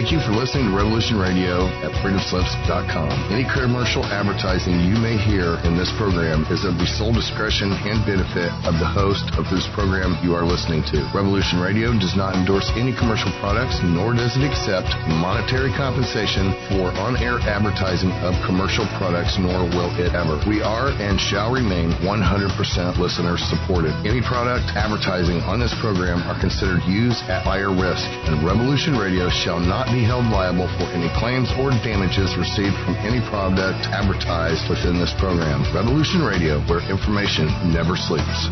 Thank you for listening to Revolution Radio at freedomslips.com. Any commercial advertising you may hear in this program is of the sole discretion and benefit of the host of whose program you are listening to. Revolution Radio does not endorse any commercial products, nor does it accept monetary compensation for on-air advertising of commercial products, nor will it ever. We are and shall remain 100% listener supported. Any product advertising on this program are considered used at buyer risk, and Revolution Radio shall not be held liable for any claims or damages received from any product advertised within this program. Revolution Radio, where information never sleeps.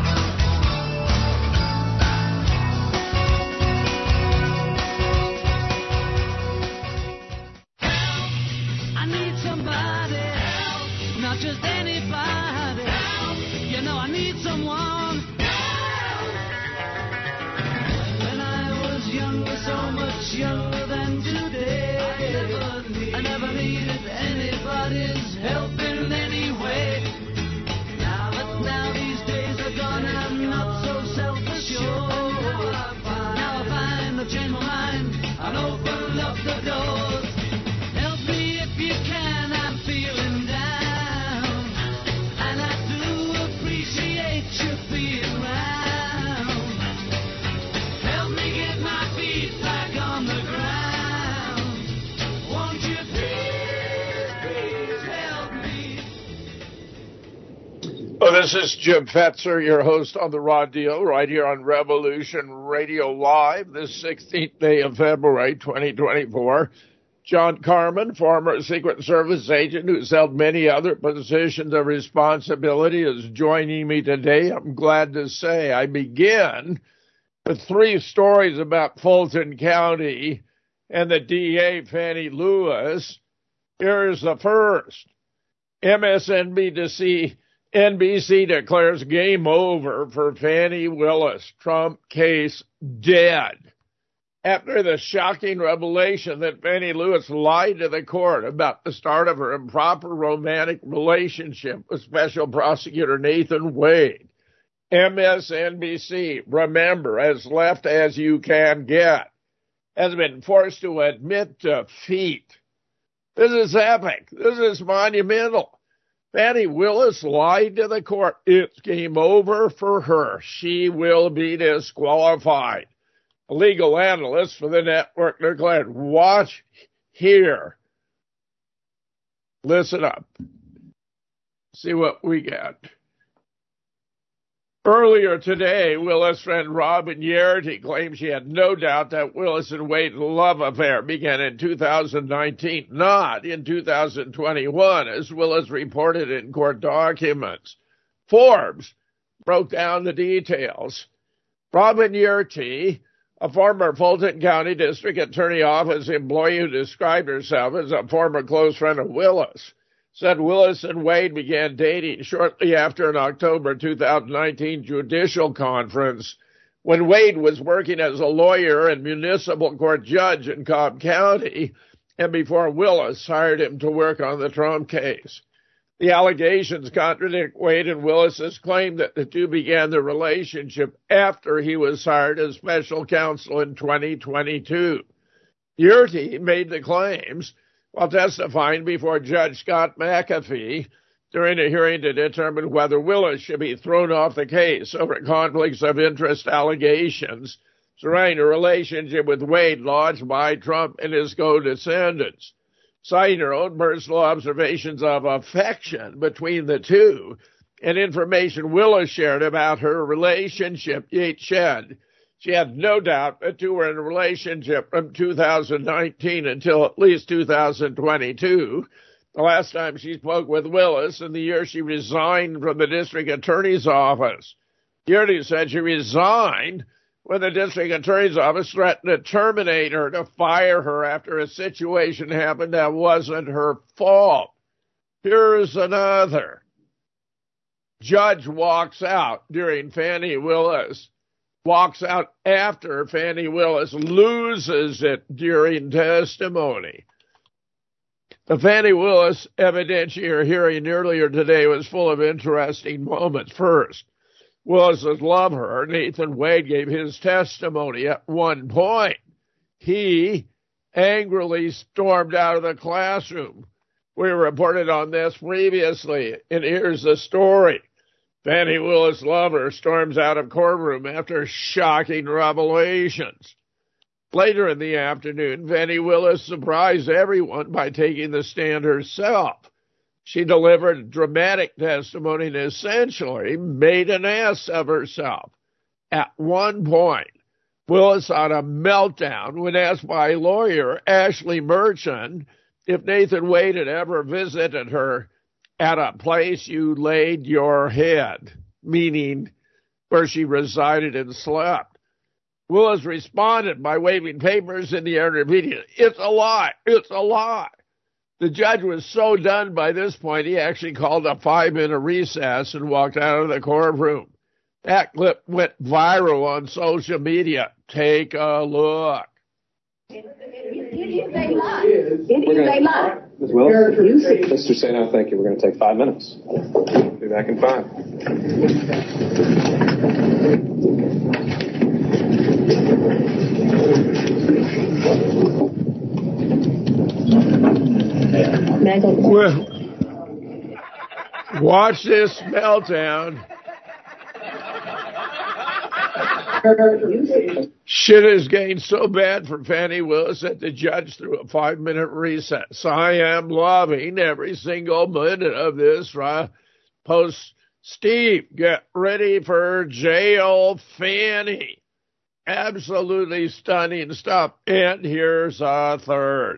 I need somebody help, not just anybody help. You know I need someone help. When I was younger, so much younger than today, I never needed anybody's help in any way. But now these days are gone and I'm not so self-assured. Now I find I've changed my mind and opened up the doors. Help me if you can, I'm feeling down, and I do appreciate you being around. Help me get my feet back on the ground. Won't you please help me? Oh, this is Jim Fetzer, your host on The Raw Deal, right here on Revolution Radio Live, this 16th day of February, 2024. John Carmen, former Secret Service agent who's held many other positions of responsibility, is joining me today. I'm glad to say I begin with three stories about Fulton County and the DA, Fannie Lewis. Here's the first. NBC declares game over for Fannie Willis. Trump case dead. After the shocking revelation that Fannie Lewis lied to the court about the start of her improper romantic relationship with Special Prosecutor Nathan Wade, MSNBC, remember, as left as you can get, has been forced to admit defeat. This is epic. This is monumental. Fannie Willis lied to the court. It's game over for her. She will be disqualified. A legal analyst for the network declared, watch here. Listen up. See what we get. Earlier today, Willis' friend Robin Yerty claimed she had no doubt that Willis and Wade's love affair began in 2019, not in 2021, as Willis reported in court documents. Forbes broke down the details. Robin Yerty, a former Fulton County District Attorney Office employee who described herself as a former close friend of Willis, said Willis and Wade began dating shortly after an October 2019 judicial conference when Wade was working as a lawyer and municipal court judge in Cobb County and before Willis hired him to work on the Trump case. The allegations contradict Wade and Willis's claim that the two began their relationship after he was hired as special counsel in 2022. Yerty made the claims while testifying before Judge Scott McAfee during a hearing to determine whether Willis should be thrown off the case over conflicts of interest allegations surrounding a relationship with Wade lodged by Trump and his co-descendants. Citing her own personal observations of affection between the two and information Willis shared about her relationship, Yates said she had no doubt the two were in a relationship from 2019 until at least 2022, the last time she spoke with Willis and the year she resigned from the district attorney's office. Yerty said she resigned when the district attorney's office threatened to terminate her, to fire her after a situation happened that wasn't her fault. Here's another. Judge walks out during Fannie Willis, walks out after Fannie Willis loses it during testimony. The Fannie Willis evidentiary hearing earlier today was full of interesting moments. First, Willis's lover, Nathan Wade, gave his testimony at one point. He angrily stormed out of the classroom. We reported on this previously, and here's the story. Fani Willis' lover storms out of courtroom after shocking revelations. Later in the afternoon, Fani Willis surprised everyone by taking the stand herself. She delivered dramatic testimony and essentially made an ass of herself. At one point, Willis had a meltdown when asked by lawyer Ashley Merchant if Nathan Wade had ever visited her at a place you laid your head, meaning where she resided and slept. Willis responded by waving papers in the air and repeating, "It's a lie, it's a lie." The judge was so done by this point, he actually called a 5-minute recess and walked out of the courtroom. That clip went viral on social media. Take a look. It is a lie. It is a lie. Ms. Willis? Mr. Sano, thank you. We're going to take 5 minutes. Be back in 5. Well, watch this meltdown. Shit is getting so bad for Fani Willis that the judge threw a 5-minute recess. I am loving every single minute of this. Post Steve, get ready for jail, Fani. Absolutely stunning stuff. And here's a third.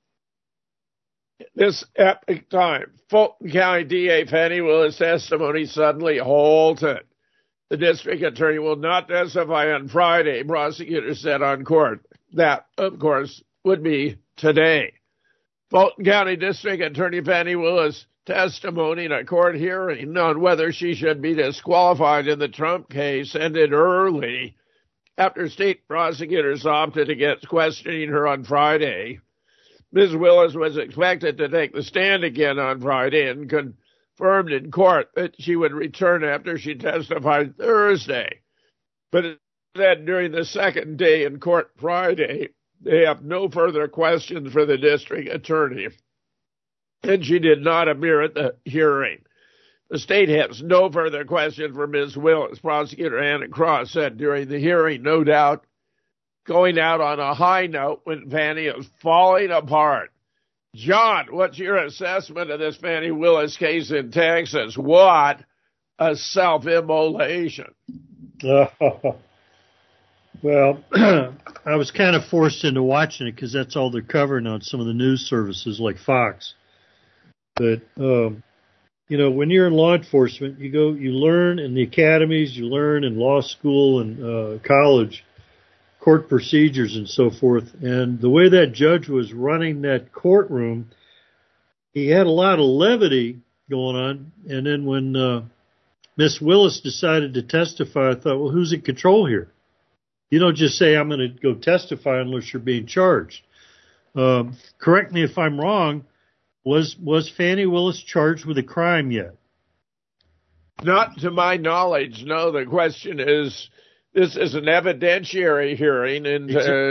This epic time, Fulton County DA Fani Willis' testimony suddenly halted. The district attorney will not testify on Friday, prosecutors said on court. That, of course, would be today. Fulton County District Attorney Fani Willis' testimony in a court hearing on whether she should be disqualified in the Trump case ended early after state prosecutors opted against questioning her on Friday. Ms. Willis was expected to take the stand again on Friday and confirmed in court that she would return after she testified Thursday. But then during the second day in court Friday, they have no further questions for the district attorney, and she did not appear at the hearing. The state has no further questions for Ms. Willis, prosecutor Anna Cross said during the hearing, no doubt going out on a high note when Fani is falling apart. John, what's your assessment of this Fani Willis case in Texas? What a self-immolation. Well, I was kind of forced into watching it because that's all they're covering on some of the news services like Fox. But, you know, when you're in law enforcement, you learn in the academies, you learn in law school and college, court procedures and so forth. And the way that judge was running that courtroom, he had a lot of levity going on. And then when Miss Willis decided to testify, I thought, well, who's in control here? You don't just say, I'm going to go testify unless you're being charged. Correct me if I'm wrong. Was Fani Willis charged with a crime yet? Not to my knowledge, no. The question is, this is an evidentiary hearing, and,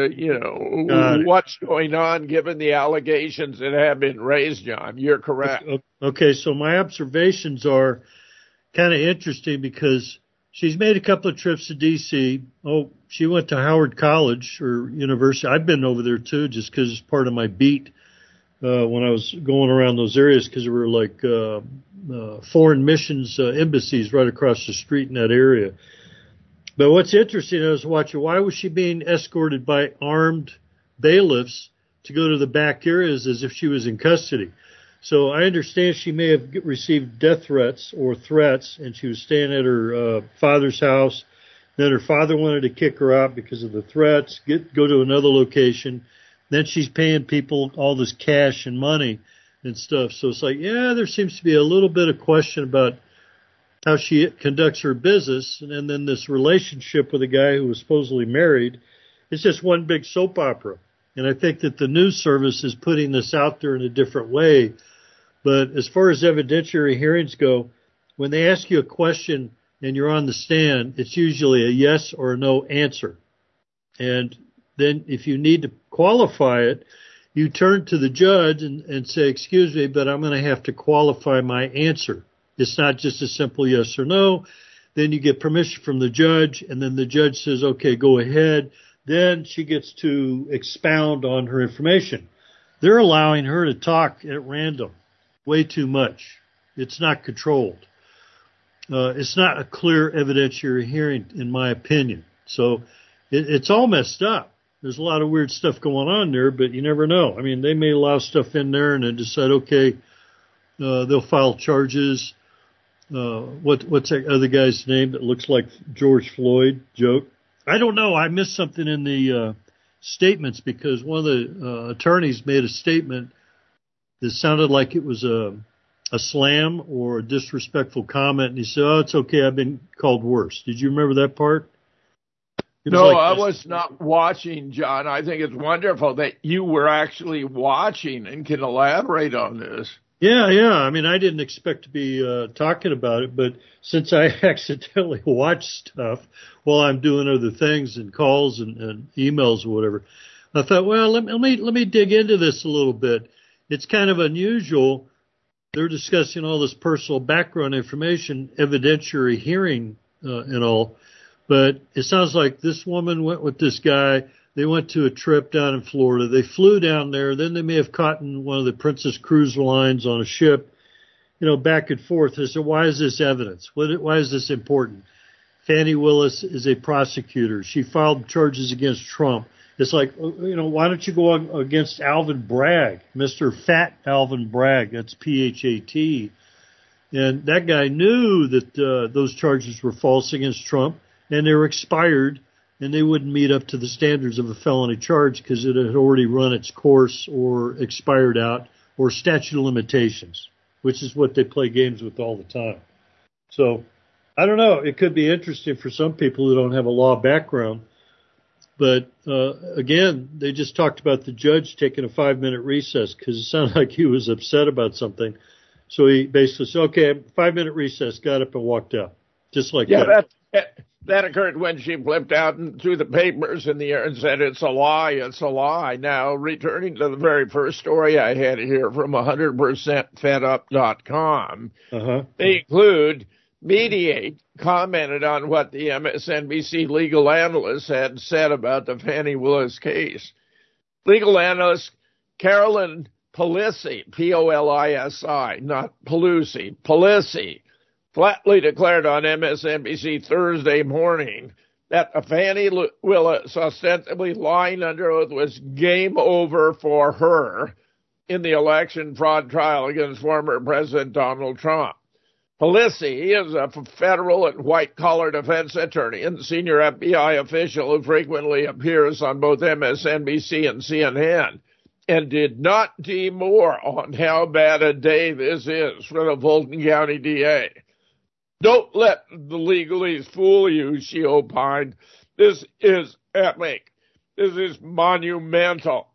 what's going on given the allegations that have been raised, John. You're correct. Okay, so my observations are kind of interesting because she's made a couple of trips to D.C. Oh, she went to Howard College or University. I've been over there, too, just because it's part of my beat when I was going around those areas because there were like foreign missions embassies right across the street in that area. But what's interesting, I was watching, why was she being escorted by armed bailiffs to go to the back areas as if she was in custody? So I understand she may have received death threats or threats, and she was staying at her father's house. Then her father wanted to kick her out because of the threats, go to another location. Then she's paying people all this cash and money and stuff. So it's like, yeah, there seems to be a little bit of question about how she conducts her business, and then this relationship with a guy who was supposedly married. It's just one big soap opera. And I think that the news service is putting this out there in a different way. But as far as evidentiary hearings go, when they ask you a question and you're on the stand, it's usually a yes or a no answer. And then if you need to qualify it, you turn to the judge and say, excuse me, but I'm going to have to qualify my answer. It's not just a simple yes or no. Then you get permission from the judge, and then the judge says, okay, go ahead. Then she gets to expound on her information. They're allowing her to talk at random way too much. It's not controlled. It's not a clear evidentiary hearing, in my opinion. So it's all messed up. There's a lot of weird stuff going on there, but you never know. I mean, they may allow stuff in there and then decide, okay, they'll file charges. What's that other guy's name that looks like George Floyd joke? I don't know. I missed something in the statements because one of the attorneys made a statement that sounded like it was a slam or a disrespectful comment, and he said, oh, it's okay, I've been called worse. Did you remember that part? No, I was not watching, John. I think it's wonderful that you were actually watching and can elaborate on this. Yeah. I mean, I didn't expect to be talking about it, but since I accidentally watch stuff while I'm doing other things and calls and emails or whatever, I thought, well, let me dig into this a little bit. It's kind of unusual. They're discussing all this personal background information, evidentiary hearing and all, but it sounds like this woman went with this guy. They went to a trip down in Florida. They flew down there. Then they may have caught in one of the Princess Cruise lines on a ship, back and forth. I said, why is this evidence? Why is this important? Fani Willis is a prosecutor. She filed charges against Trump. It's like, why don't you go against Alvin Bragg, Mr. Fat Alvin Bragg? That's P-H-A-T. And that guy knew that those charges were false against Trump, and they were expired, and they wouldn't meet up to the standards of a felony charge because it had already run its course or expired out or statute of limitations, which is what they play games with all the time. So I don't know. It could be interesting for some people who don't have a law background. But, again, they just talked about the judge taking a 5-minute recess because it sounded like he was upset about something. So he basically said, okay, 5-minute recess, got up and walked out, just like that. That occurred when she flipped out and threw the papers in the air and said, it's a lie, it's a lie. Now, returning to the very first story I had here from 100%fedup.com, they include Mediate commented on what the MSNBC legal analyst had said about the Fani Willis case. Legal analyst Carolyn Polisi, P-O-L-I-S-I, not Pelosi, Polisi, flatly declared on MSNBC Thursday morning that Fani Willis ostensibly lying under oath was game over for her in the election fraud trial against former President Donald Trump. Polisi is a federal and white-collar defense attorney and senior FBI official who frequently appears on both MSNBC and CNN and did not demur on how bad a day this is for the Fulton County DA. Don't let the legalese fool you, she opined. This is epic. This is monumental.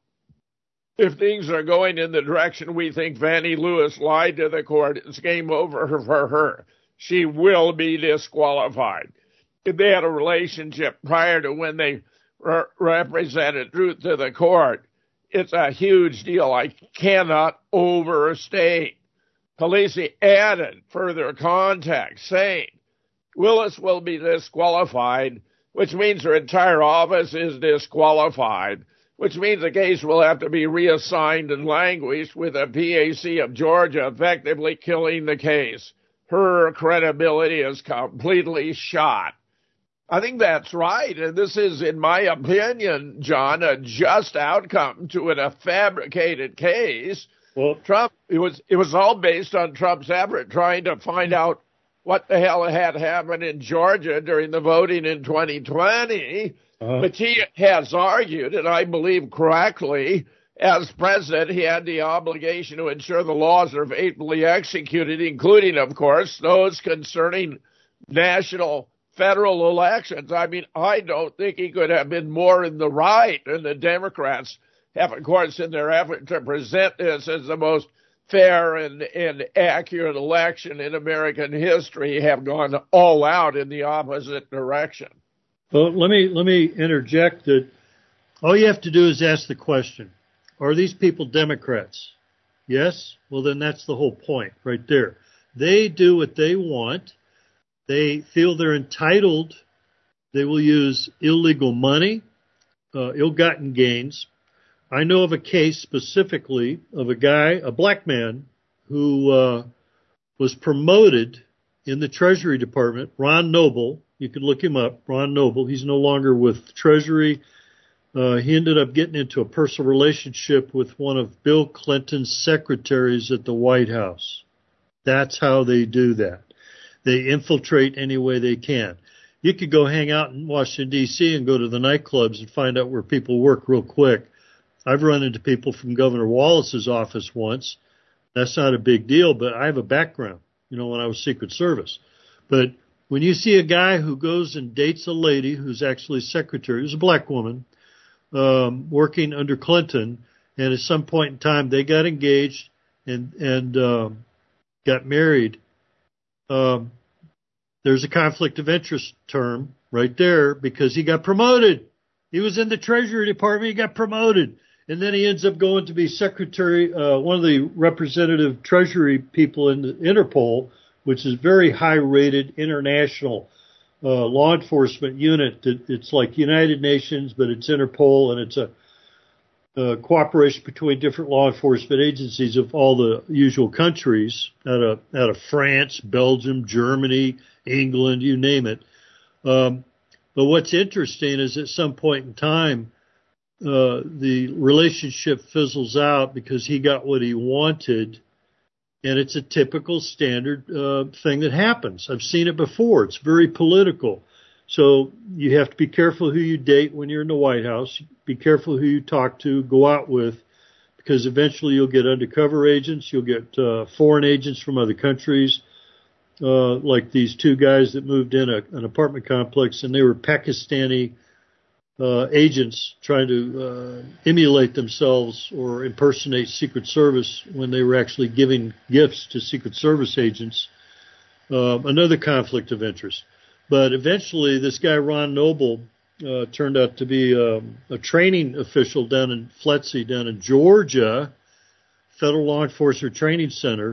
If things are going in the direction we think Fani Willis lied to the court, it's game over for her. She will be disqualified. If they had a relationship prior to when they represented truth to the court, it's a huge deal. I cannot overstate. Polisi added further context, saying Willis will be disqualified, which means her entire office is disqualified, which means the case will have to be reassigned and languished with a PAC of Georgia effectively killing the case. Her credibility is completely shot. I think that's right, and this is, in my opinion, John, a just outcome to a fabricated case. Well, Trump, it was all based on Trump's effort trying to find out what the hell had happened in Georgia during the voting in 2020. But he has argued, and I believe correctly, as president, he had the obligation to ensure the laws are faithfully executed, including, of course, those concerning national federal elections. I mean, I don't think he could have been more in the right, and the Democrats have, of course, in their effort to present this as the most fair and accurate election in American history, have gone all out in the opposite direction. Well, let me interject that All you have to do is ask the question, are these people Democrats? Yes? Well, then that's the whole point right there. They do what they want. They feel they're entitled. They will use illegal money, ill-gotten gains. I know of a case specifically of a guy, a black man, who was promoted in the Treasury Department, Ron Noble. You can look him up, Ron Noble. He's no longer with Treasury. He ended up getting into a personal relationship with one of Bill Clinton's secretaries at the White House. That's how they do that. They infiltrate any way they can. You could go hang out in Washington, D.C. and go to the nightclubs and find out where people work real quick. I've run into people from Governor Wallace's office once. That's not a big deal, but I have a background, when I was Secret Service. But when you see a guy who goes and dates a lady who's actually secretary, who's a black woman, working under Clinton, and at some point in time they got engaged and got married, there's a conflict of interest term right there because he got promoted. He was in the Treasury Department, he got promoted. And then he ends up going to be secretary, one of the representative Treasury people in the Interpol, which is very high-rated international law enforcement unit. It's like United Nations, but it's Interpol, and it's a cooperation between different law enforcement agencies of all the usual countries out of France, Belgium, Germany, England, you name it. But what's interesting is at some point in time, the relationship fizzles out because he got what he wanted, and it's a typical standard thing that happens. I've seen it before. It's very political. So you have to be careful who you date when you're in the White House. Be careful who you talk to, go out with, because eventually you'll get undercover agents. You'll get foreign agents from other countries, like these two guys that moved in an apartment complex, and they were Pakistani agents trying to emulate themselves or impersonate Secret Service when they were actually giving gifts to Secret Service agents. Another conflict of interest. But eventually this guy, Ron Noble, turned out to be a training official down in FLETC, down in Georgia, Federal Law Enforcement Training Center.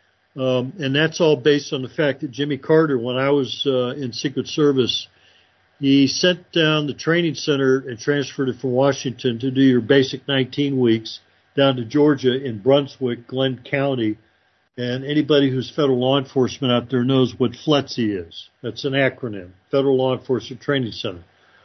And that's all based on the fact that Jimmy Carter, when I was in Secret Service, he sent down the training center and transferred it from Washington to do your basic 19 weeks down to Georgia in Brunswick, Glenn County. And anybody who's federal law enforcement out there knows what FLETC is. That's an acronym, Federal Law Enforcement Training Center.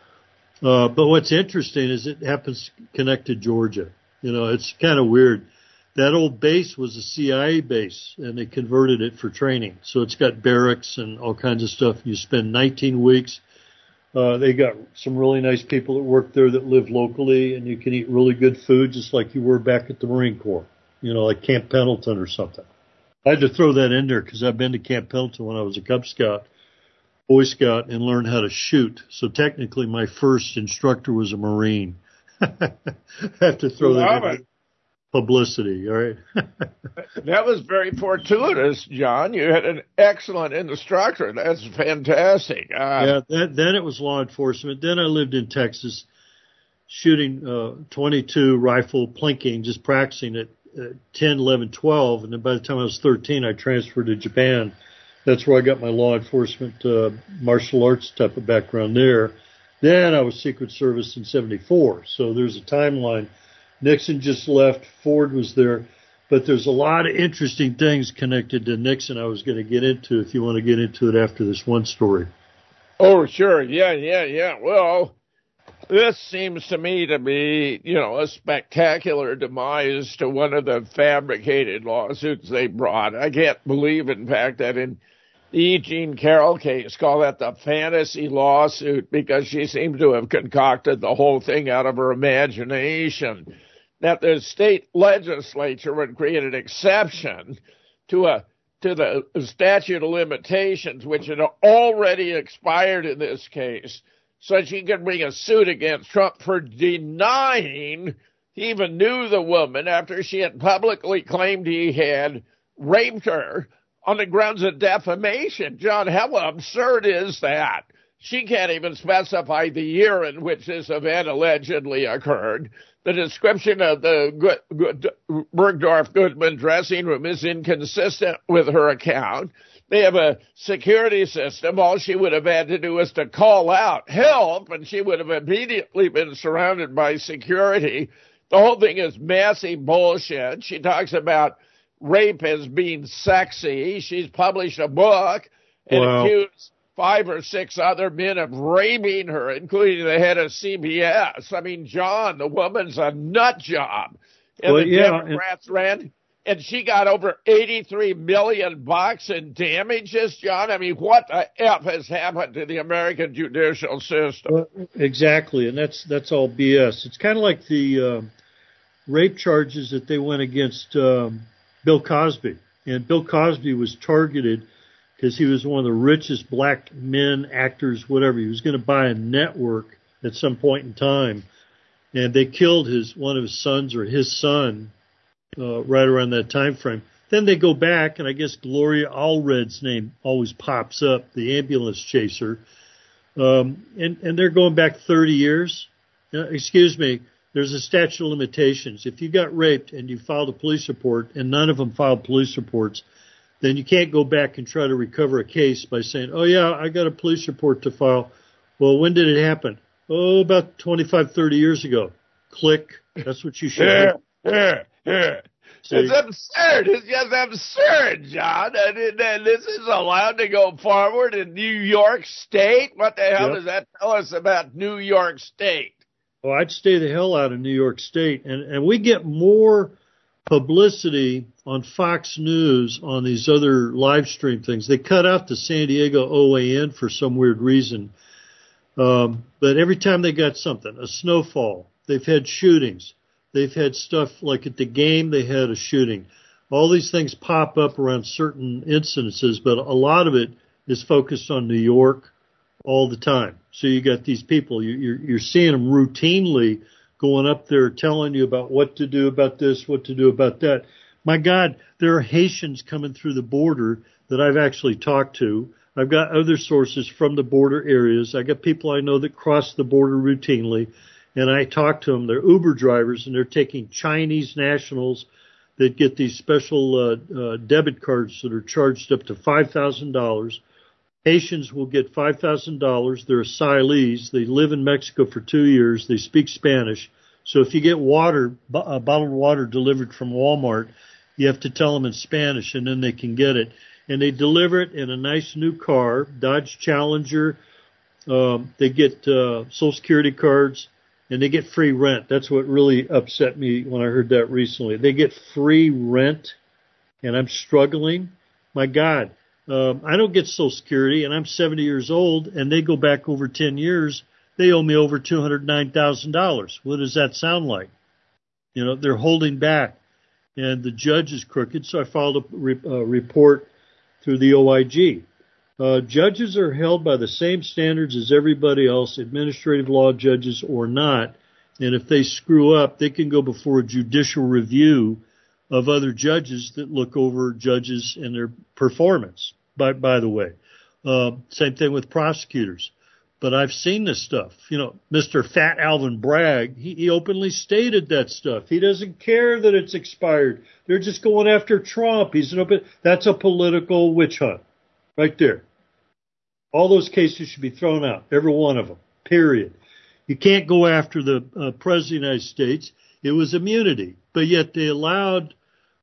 But what's interesting is it happens to connect to Georgia. It's kind of weird. That old base was a CIA base, and they converted it for training. So it's got barracks and all kinds of stuff. You spend 19 weeks. They got some really nice people that work there that live locally, and you can eat really good food just like you were back at the Marine Corps, like Camp Pendleton or something. I had to throw that in there because I've been to Camp Pendleton when I was a Cub Scout, Boy Scout, and learned how to shoot. So technically my first instructor was a Marine. I have to throw that in. Publicity, all right? That was very fortuitous, John. You had an excellent instructor. That's fantastic. Then it was law enforcement. Then I lived in Texas shooting 22 rifle plinking, just practicing at 10, 11, 12. And then by the time I was 13, I transferred to Japan. That's where I got my law enforcement martial arts type of background there. Then I was Secret Service in 74. So there's a timeline. Nixon just left. Ford was there. But there's a lot of interesting things connected to Nixon I was going to get into if you want to get into it after this one story. Oh, sure. Yeah. Well, this seems to me to be, a spectacular demise to one of the fabricated lawsuits they brought. I can't believe, in fact, that in the E. Jean Carroll case, call that the fantasy lawsuit because she seems to have concocted the whole thing out of her imagination. That the state legislature would create an exception to the statute of limitations, which had already expired in this case, so she could bring a suit against Trump for denying he even knew the woman after she had publicly claimed he had raped her on the grounds of defamation. John, how absurd is that? She can't even specify the year in which this event allegedly occurred. The description of the Bergdorf Goodman dressing room is inconsistent with her account. They have a security system. All she would have had to do was to call out help, and she would have immediately been surrounded by security. The whole thing is massive bullshit. She talks about rape as being sexy. She's published a book and accused 5 or 6 other men of raping her, including the head of CBS. I mean, John, the woman's a nut job. And the Democrats ran, and she got over $83 million in damages, John. I mean, what the F has happened to the American judicial system? Well, exactly, and that's all BS. It's kind of like the rape charges that they went against Bill Cosby. And Bill Cosby was targeted because he was one of the richest black men, actors, whatever. He was going to buy a network at some point in time, and they killed one of his sons or his son right around that time frame. Then they go back, and I guess Gloria Allred's name always pops up, the ambulance chaser, and they're going back 30 years. Excuse me, there's a statute of limitations. If you got raped and you filed a police report, and none of them filed police reports, then you can't go back and try to recover a case by saying, oh, yeah, I got a police report to file. Well, when did it happen? Oh, about 25, 30 years ago. Click. That's what you should do. It's absurd. It's just absurd, John. And this is allowed to go forward in New York State? What the hell does that tell us about New York State? Well, I'd stay the hell out of New York State. And we get more publicity on Fox News on these other live stream things. They cut out the San Diego OAN for some weird reason. But every time they got something, a snowfall, they've had shootings. They've had stuff like at the game, they had a shooting. All these things pop up around certain incidences, but a lot of it is focused on New York all the time. So you got these people, you're seeing them routinely going up there telling you about what to do about this, what to do about that. My God, there are Haitians coming through the border that I've actually talked to. I've got other sources from the border areas. I got people I know that cross the border routinely, and I talk to them. They're Uber drivers, and they're taking Chinese nationals that get these special debit cards that are charged up to $5,000. Haitians will get $5,000. They're asylees. They live in Mexico for 2 years. They speak Spanish. So if you get water, bottled water delivered from Walmart, you have to tell them in Spanish, and then they can get it. And they deliver it in a nice new car, Dodge Challenger. They get Social Security cards, and they get free rent. That's what really upset me when I heard that recently. They get free rent, and I'm struggling. My God. I don't get Social Security, and I'm 70 years old, and they go back over 10 years. They owe me over $209,000. What does that sound like? You know, they're holding back, and the judge is crooked, so I filed a report through the OIG. Judges are held by the same standards as everybody else, administrative law judges or not, and if they screw up, they can go before a judicial review of other judges that look over judges and their performance. By the way, same thing with prosecutors. But I've seen this stuff. You know, Mr. Fat Alvin Bragg, he openly stated that stuff. He doesn't care that it's expired. They're just going after Trump. That's a political witch hunt right there. All those cases should be thrown out, every one of them, period. You can't go after the President of the United States. It was immunity. But yet they allowed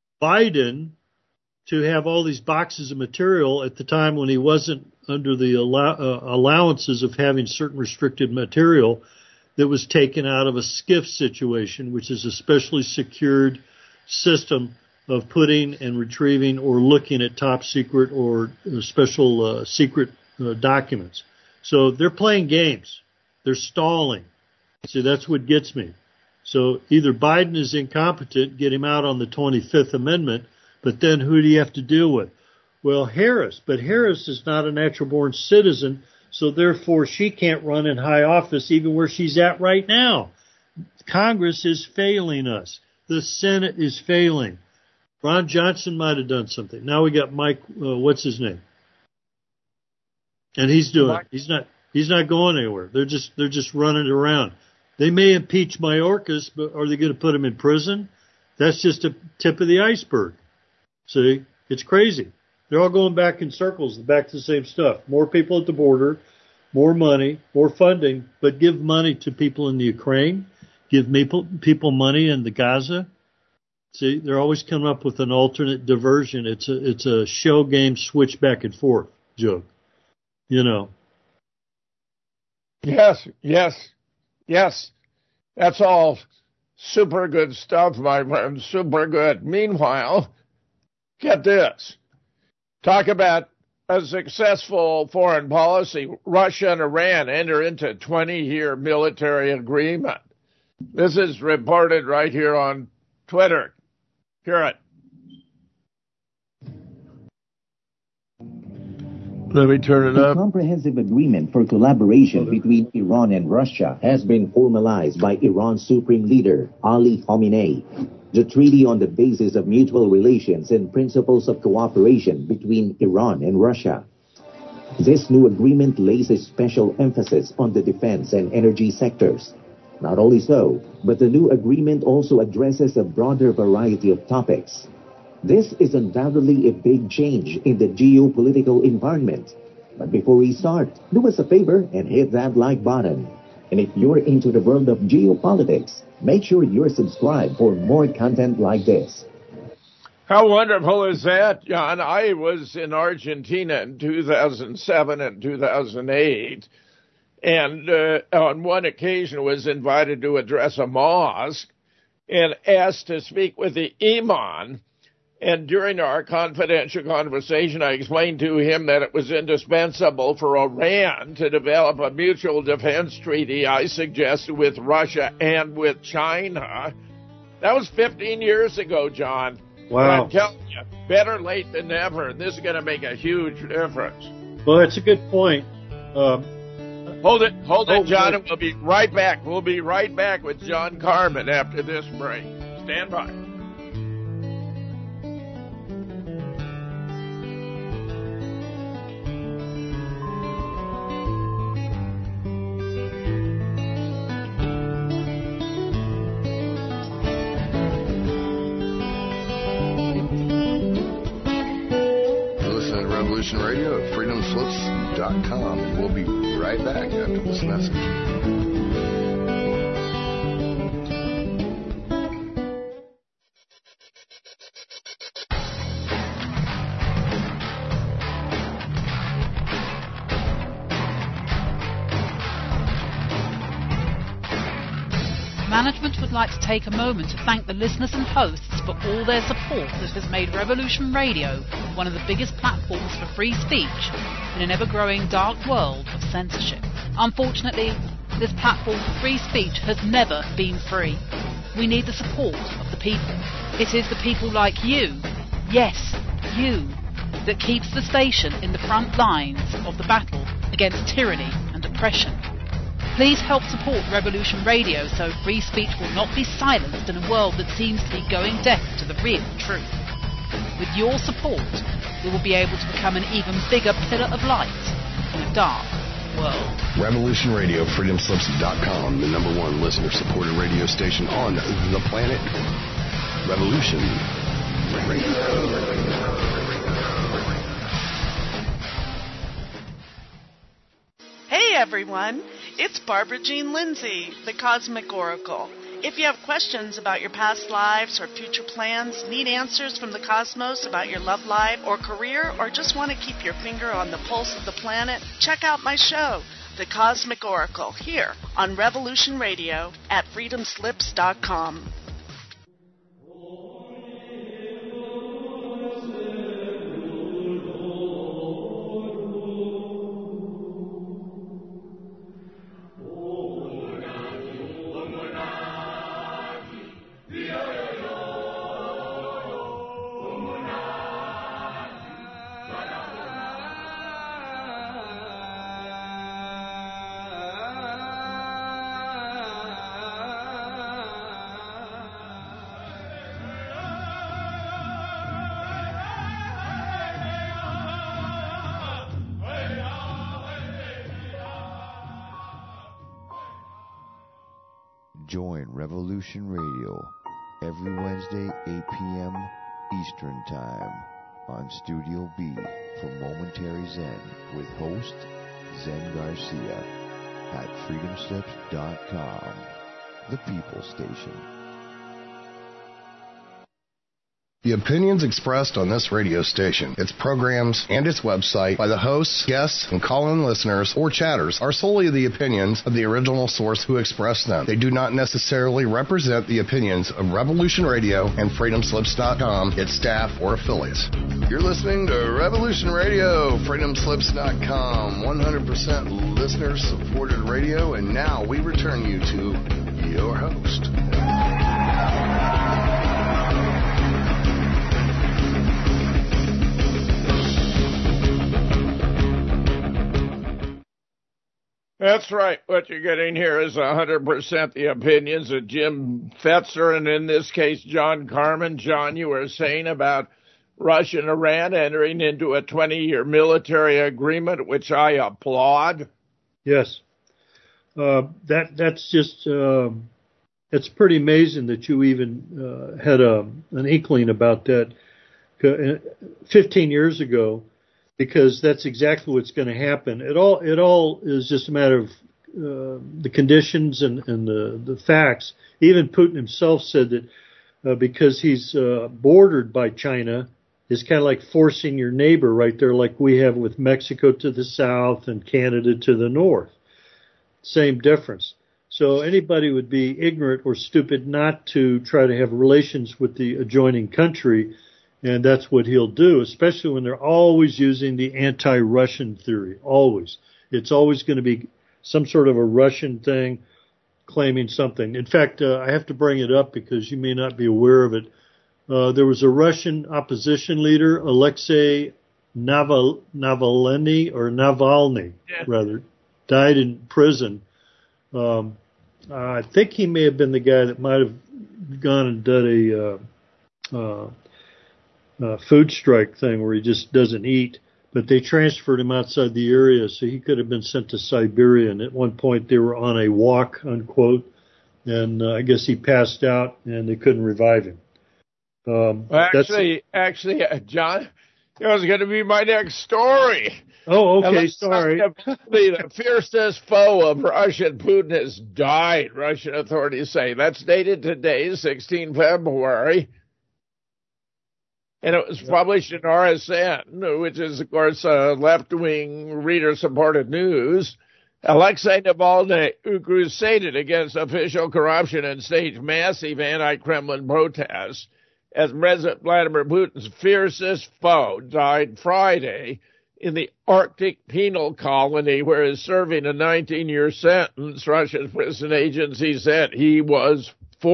Biden to have all these boxes of material at the time when he wasn't under the allowances of having certain restricted material that was taken out of a SCIF situation, which is a specially secured system of putting and retrieving or looking at top secret or special secret documents. So they're playing games. They're stalling. See, that's what gets me. So either Biden is incompetent, get him out on the 25th Amendment, but then who do you have to deal with? Well, Harris. But Harris is not a natural-born citizen, so therefore she can't run in high office even where she's at right now. Congress is failing us. The Senate is failing. Ron Johnson might have done something. Now we got Mike, what's his name? And he's doing it. He's not. He's not going anywhere. They're just running around. They may impeach Mayorkas, but are they going to put him in prison? That's just a tip of the iceberg. See, it's crazy. They're all going back in circles, back to the same stuff. More people at the border, more money, more funding, but give money to people in the Ukraine, give people money in the Gaza. See, they're always coming up with an alternate diversion. It's a show game switch back and forth joke, you know. Yes. That's all super good stuff, my friend. Super good. Meanwhile, get this. Talk about a successful foreign policy. Russia and Iran enter into a 20-year military agreement. This is reported right here on Twitter. Hear it. Let me turn it A up. comprehensive agreement for collaboration between Iran and Russia has been formalized by Iran's supreme leader, Ali Khamenei. The treaty on the basis of mutual relations and principles of cooperation between Iran and Russia. This new agreement lays a special emphasis on the defense and energy sectors. Not only so, but the new agreement also addresses a broader variety of topics. This is undoubtedly a big change in the geopolitical environment. But before we start, do us a favor and hit that like button. And if you're into the world of geopolitics, make sure you're subscribed for more content like this. How wonderful is that, John? I was in Argentina in 2007 and 2008, and on one occasion was invited to address a mosque and asked to speak with the imam. And during our confidential conversation, I explained to him that it was indispensable for Iran to develop a mutual defense treaty, I suggested, with Russia and with China. That was 15 years ago, John. Wow. But I'm telling you, better late than never. This is going to make a huge difference. Well, that's a good point. Hold it, John, and we'll be right back. We'll be right back with John Carmen after this break. Stand by. Radio at freedomslips.com, and we'll be right back after this message. Management would like to take a moment to thank the listeners and hosts for all their support that has made Revolution Radio one of the biggest platforms for free speech in an ever-growing dark world of censorship. Unfortunately, this platform for free speech has never been free. We need the support of the people. It is the people like you, yes, you, that keeps the station in the front lines of the battle against tyranny and oppression. Please help support Revolution Radio so free speech will not be silenced in a world that seems to be going deaf to the real truth. With your support, we will be able to become an even bigger pillar of light in a dark world. Revolution Radio, freedomslips.com, the #1 listener-supported radio station on the planet. Revolution Radio. Hey everyone, it's Barbara Jean Lindsay, the Cosmic Oracle. If you have questions about your past lives or future plans, need answers from the cosmos about your love life or career, or just want to keep your finger on the pulse of the planet, check out my show, The Cosmic Oracle, here on Revolution Radio at freedomslips.com. Join Revolution Radio every Wednesday, 8 p.m. Eastern Time on Studio B for Momentary Zen with host Zen Garcia at freedomslips.com, the People Station. The opinions expressed on this radio station, its programs, and its website by the hosts, guests, and call-in listeners or chatters are solely the opinions of the original source who expressed them. They do not necessarily represent the opinions of Revolution Radio and freedomslips.com, its staff, or affiliates. You're listening to Revolution Radio, freedomslips.com, 100% listener-supported radio, and now we return you to your host. That's right. What you're getting here is 100% the opinions of Jim Fetzer, and in this case, John Carmen. John, you were saying about Russia and Iran entering into a 20-year military agreement, which I applaud. Yes. That's just, it's pretty amazing that you even had an inkling about that 15 years ago. Because that's exactly what's going to happen. It all is just a matter of the conditions and the facts. Even Putin himself said that because he's bordered by China, it's kind of like forcing your neighbor right there, like we have with Mexico to the south and Canada to the north. Same difference. So anybody would be ignorant or stupid not to try to have relations with the adjoining country. And that's what he'll do, especially when they're always using the anti-Russian theory. Always. It's always going to be some sort of a Russian thing claiming something. In fact, I have to bring it up because you may not be aware of it. There was a Russian opposition leader, Alexei Navalny, died in prison. I think he may have been the guy that might have gone and done a food strike thing where he just doesn't eat, but they transferred him outside the area, so he could have been sent to Siberia. And at one point they were on a walk, unquote, and I guess he passed out and they couldn't revive him. Actually, John, it was going to be my next story. Oh, okay, sorry. The fiercest foe of Russia, Putin, has died, Russian authorities say. That's dated today, 16 February. And it was published in RSN, which is, of course, left-wing, reader-supported news. Alexei Navalny, who crusaded against official corruption and staged massive anti-Kremlin protests as President Vladimir Putin's fiercest foe, died Friday in the Arctic penal colony where he's serving a 19-year sentence. Russia's prison agency said he was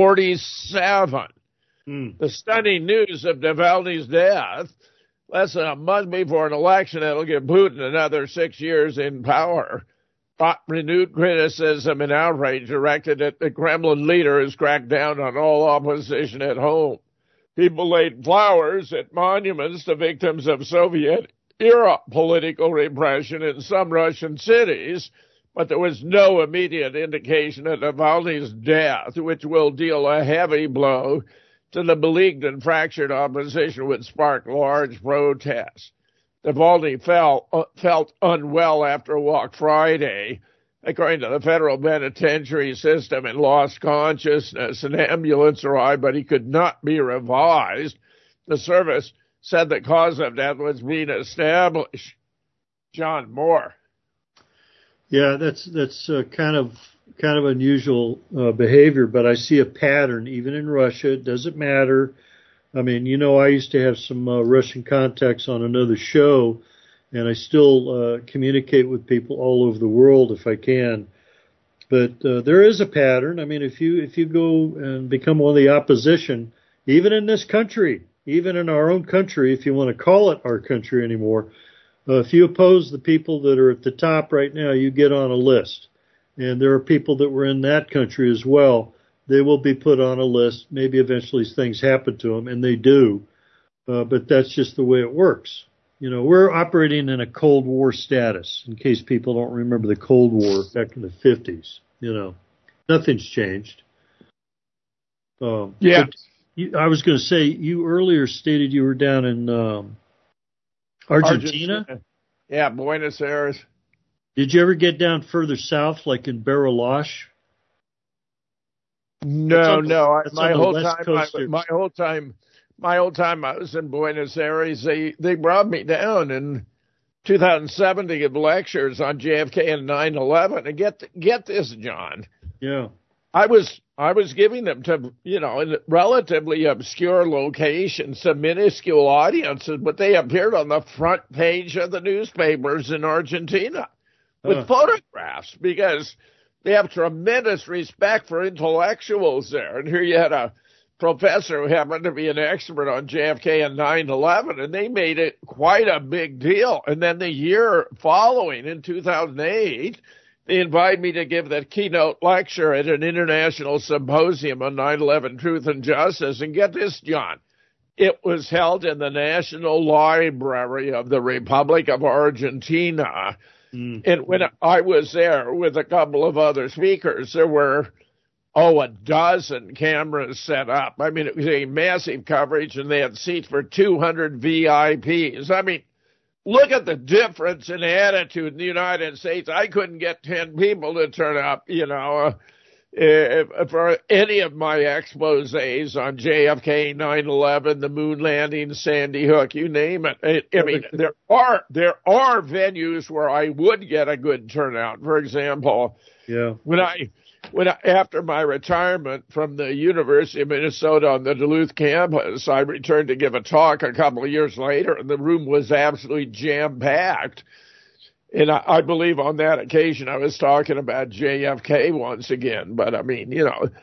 47. The stunning news of Navalny's death, less than a month before an election that'll give Putin another 6 years in power, brought renewed criticism and outrage directed at the Kremlin leader who's cracked down on all opposition at home. People laid flowers at monuments to victims of Soviet-era political repression in some Russian cities, but there was no immediate indication of Navalny's death, which will deal a heavy blow to the beleaguered and fractured opposition would spark large protests. Navalny felt unwell after a walk Friday, according to the federal penitentiary system, and lost consciousness. An ambulance arrived, but he could not be revived. The service said the cause of death was being established. John Moore. Yeah, that's kind of unusual behavior, but I see a pattern even in Russia. It doesn't matter. I mean, I used to have some Russian contacts on another show, and I still communicate with people all over the world if I can. But there is a pattern. I mean, if you go and become one of the opposition, even in this country, even in our own country, if you want to call it our country anymore, if you oppose the people that are at the top right now, you get on a list. And there are people that were in that country as well. They will be put on a list. Maybe eventually things happen to them, and they do. But that's just the way it works. We're operating in a Cold War status, in case people don't remember the Cold War back in the 50s. Nothing's changed. Yeah. I was going to say, you earlier stated you were down in Argentina? Yeah, Buenos Aires. Did you ever get down further south, like in Bariloche? No. My whole time I was in Buenos Aires. They brought me down in 2007 to give lectures on JFK and 9/11. And get this, John. Yeah. I was giving them to, in relatively obscure locations, to minuscule audiences, but they appeared on the front page of the newspapers in Argentina with photographs because they have tremendous respect for intellectuals there. And here you had a professor who happened to be an expert on JFK and 9/11, and they made it quite a big deal. And then the year following, in 2008, they invited me to give the keynote lecture at an international symposium on 9/11 Truth and Justice. And get this, John, it was held in the National Library of the Republic of Argentina. And when I was there with a couple of other speakers, there were, a dozen cameras set up. I mean, it was a massive coverage, and they had seats for 200 VIPs. I mean, look at the difference in attitude in the United States. I couldn't get 10 people to turn up, for any of my exposés on JFK, 9/11, the moon landing, Sandy Hook, you name it. I mean, there are venues where I would get a good turnout. For example, when after my retirement from the University of Minnesota on the Duluth campus, I returned to give a talk a couple of years later, and the room was absolutely jam-packed. And I believe on that occasion I was talking about JFK once again. But, I mean,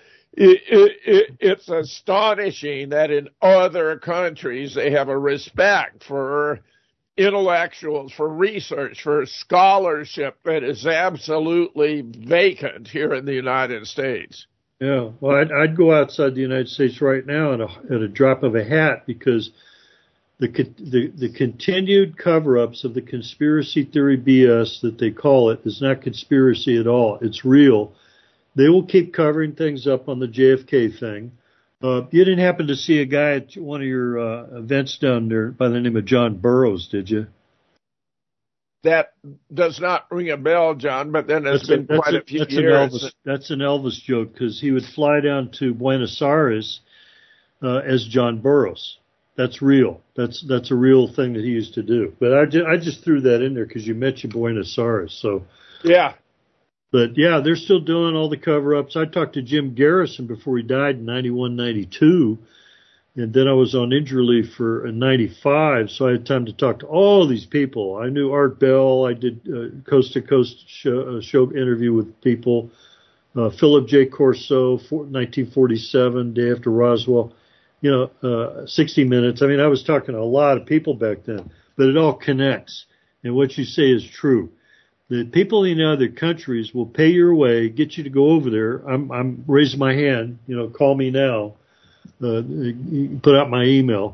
it's astonishing that in other countries they have a respect for intellectuals, for research, for scholarship that is absolutely vacant here in the United States. Yeah, well, I'd go outside the United States right now at a drop of a hat, because the continued cover-ups of the conspiracy theory BS that they call it is not conspiracy at all. It's real. They will keep covering things up on the JFK thing. You didn't happen to see a guy at one of your events down there by the name of John Burroughs, did you? That does not ring a bell, John, but then it's been quite a few years. That's an Elvis joke, because he would fly down to Buenos Aires as John Burroughs. That's real. That's a real thing that he used to do. But I just threw that in there because you mentioned Buenos Aires. So yeah. But yeah, they're still doing all the cover-ups. I talked to Jim Garrison before he died in 91, 92. And then I was on injury leave for 95, so I had time to talk to all these people. I knew Art Bell. I did coast-to-coast show interview with people. Philip J. Corso, 1947, day after Roswell. 60 Minutes. I mean, I was talking to a lot of people back then, but it all connects. And what you say is true. The people in other countries will pay your way, get you to go over there. I'm raising my hand. Call me now. Put out my email,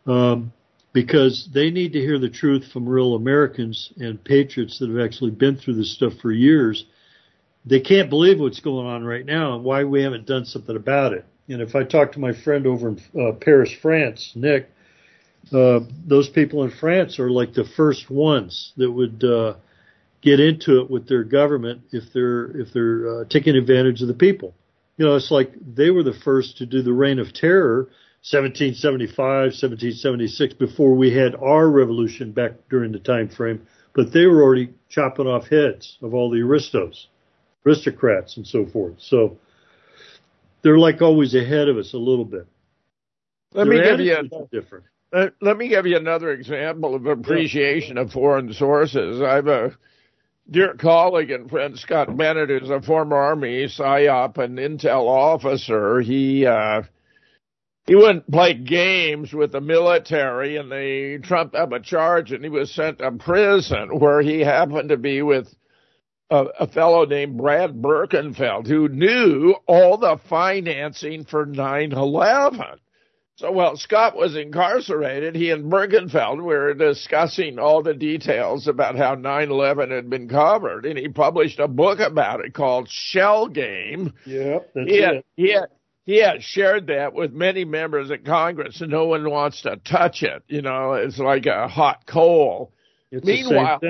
because they need to hear the truth from real Americans and patriots that have actually been through this stuff for years. They can't believe what's going on right now and why we haven't done something about it. And if I talk to my friend over in Paris, France, Nick, those people in France are like the first ones that would get into it with their government if they're taking advantage of the people. It's like they were the first to do the Reign of Terror, 1775, 1776, before we had our revolution back during the time frame. But they were already chopping off heads of all the aristocrats and so forth. So they're like always ahead of us a little bit. Let me give you another example of appreciation of foreign sources. I have a dear colleague and friend, Scott Bennett, who's a former Army PSYOP and intel officer. He wouldn't play games with the military, and they trumped up a charge, and he was sent to prison, where he happened to be with a fellow named Brad Birkenfeld, who knew all the financing for 9/11. So while Scott was incarcerated, he and Birkenfeld were discussing all the details about how 9/11 had been covered, and he published a book about it called Shell Game. Yep, that's it. He he has shared that with many members of Congress, and no one wants to touch it. You know, it's like a hot coal. Meanwhile,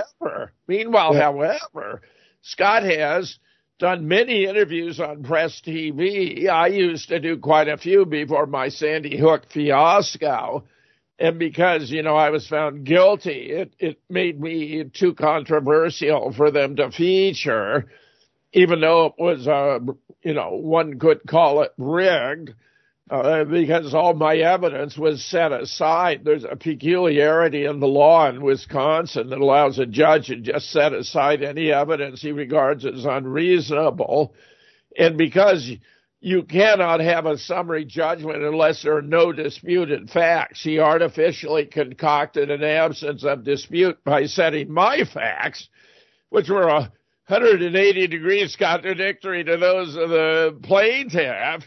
however, Scott has done many interviews on Press TV. I used to do quite a few before my Sandy Hook fiasco. And because, you know, I was found guilty, it made me too controversial for them to feature, even though it was, you know, one could call it rigged, because all my evidence was set aside. There's a peculiarity in the law in Wisconsin that allows a judge to just set aside any evidence he regards as unreasonable. And because you cannot have a summary judgment unless there are no disputed facts, he artificially concocted an absence of dispute by setting my facts, which were 180 degrees contradictory to those of the plaintiff,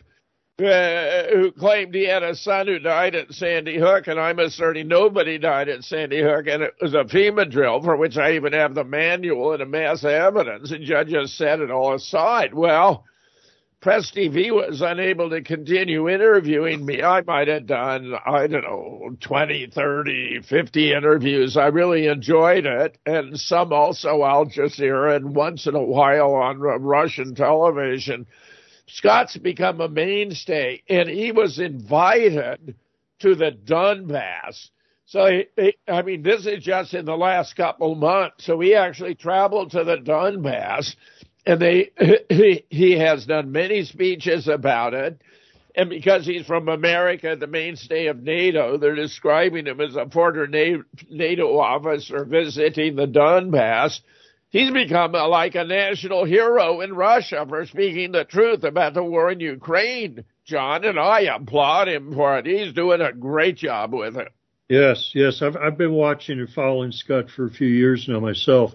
who claimed he had a son who died at Sandy Hook, and I'm asserting nobody died at Sandy Hook, and it was a FEMA drill for which I even have the manual and a mass evidence, and judges set it all aside. Well, Press TV was unable to continue interviewing me. I might have done, 20, 30, 50 interviews. I really enjoyed it, and some also Al Jazeera, and once in a while on Russian television. Scott's become a mainstay, and he was invited to the Donbass. So, this is just in the last couple months. So he actually traveled to the Donbass, and he has done many speeches about it. And because he's from America, the mainstay of NATO, they're describing him as a former NATO officer visiting the Donbass. He's become like a national hero in Russia for speaking the truth about the war in Ukraine, John, and I applaud him for it. He's doing a great job with it. Yes. I've been watching and following Scott for a few years now myself.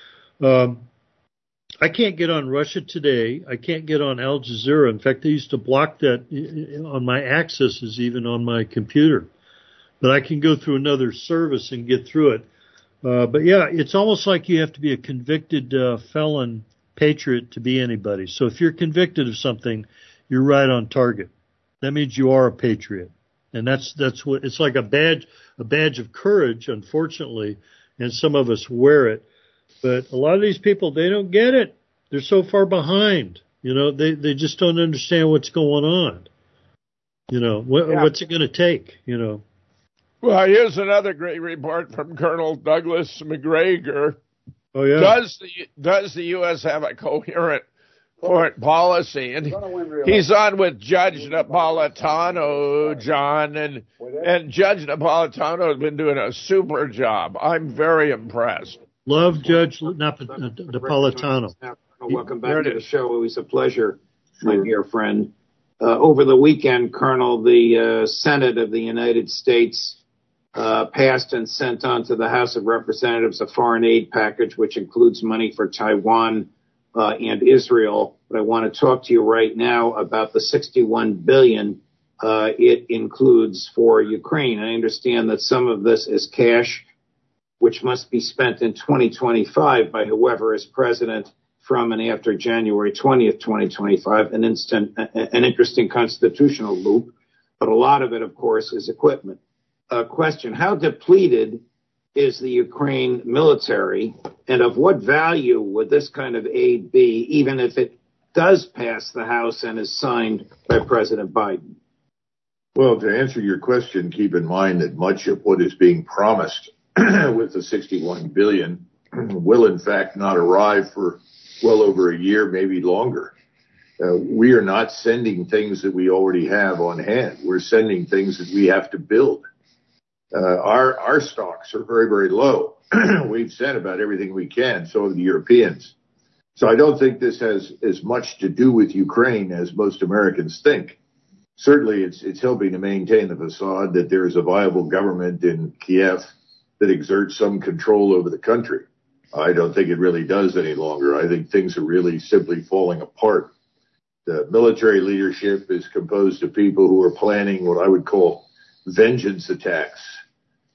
I can't get on Russia Today. I can't get on Al Jazeera. In fact, I used to block that on my accesses, even on my computer. But I can go through another service and get through it. But yeah, it's almost like you have to be a convicted felon patriot to be anybody. So if you're convicted of something, you're right on target. That means you are a patriot. And that's what it's like, a badge of courage, unfortunately, and some of us wear it. But a lot of these people, they don't get it. They're so far behind. You know, they just don't understand what's going on. You know, what's it going to take, you know? Well, here's another great report from Colonel Douglas Macgregor. Oh, yeah. Does the U.S. have a coherent foreign policy? And he's on with Judge Napolitano, John, and Judge Napolitano has been doing a super job. I'm very impressed. Love Judge Napolitano. Welcome back to the show. Always a pleasure, my dear friend. Over the weekend, Colonel, the Senate of the United States passed and sent on to the House of Representatives a foreign aid package, which includes money for Taiwan and Israel. But I want to talk to you right now about the $61 billion it includes for Ukraine. I understand that some of this is cash, which must be spent in 2025 by whoever is president from and after January 20th, 2025, an interesting constitutional loop. But a lot of it, of course, is equipment. Question, how depleted is the Ukraine military, and of what value would this kind of aid be, even if it does pass the House and is signed by President Biden? Well, to answer your question, keep in mind that much of what is being promised with the $61 billion will, in fact, not arrive for well over a year, maybe longer. We are not sending things that we already have on hand. We're sending things that we have to build. Our stocks are very, very low. We've sent about everything we can, so have the Europeans. So I don't think this has as much to do with Ukraine as most Americans think. Certainly, it's helping to maintain the facade that there is a viable government in Kiev that exerts some control over the country. I don't think it really does any longer. I think things are really simply falling apart. The military leadership is composed of people who are planning what I would call vengeance attacks,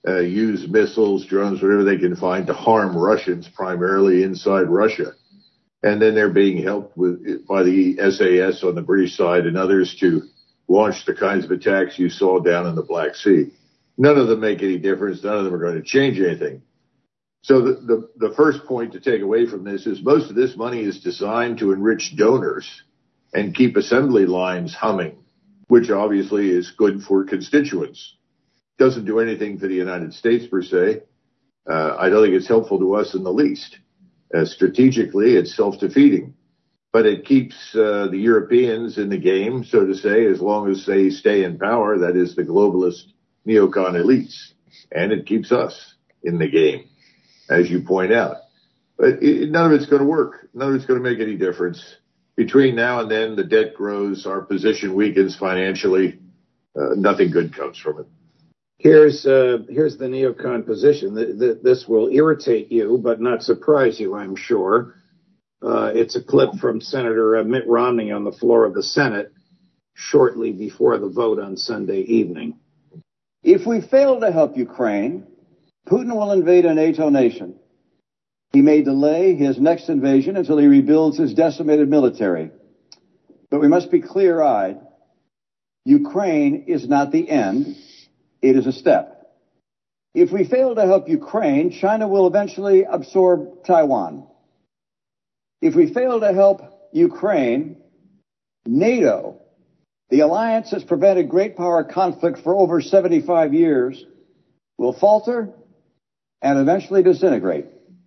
use missiles, drones, whatever they can find to harm Russians, primarily inside Russia. And then they're being helped by the SAS on the British side and others to launch the kinds of attacks you saw down in the Black Sea. None of them make any difference. None of them are going to change anything. So the first point to take away from this is most of this money is designed to enrich donors and keep assembly lines humming, which obviously is good for constituents. Doesn't do anything for the United States per se. I don't think it's helpful to us in the least. Strategically, it's self-defeating, but it keeps the Europeans in the game, so to say, as long as they stay in power, that is the globalist neocon elites, and it keeps us in the game, as you point out. But none of it's going to work. None of it's going to make any difference. Between now and then, the debt grows, our position weakens financially. Nothing good comes from it. Here's the neocon position. This will irritate you, but not surprise you, I'm sure. It's a clip from Senator Mitt Romney on the floor of the Senate shortly before the vote on Sunday evening. If we fail to help Ukraine, Putin will invade a NATO nation. He may delay his next invasion until he rebuilds his decimated military. But we must be clear-eyed. Ukraine is not the end. It is a step. If we fail to help Ukraine, China will eventually absorb Taiwan. If we fail to help Ukraine, NATO, the alliance that's prevented great power conflict for over 75 years, will falter and eventually disintegrate.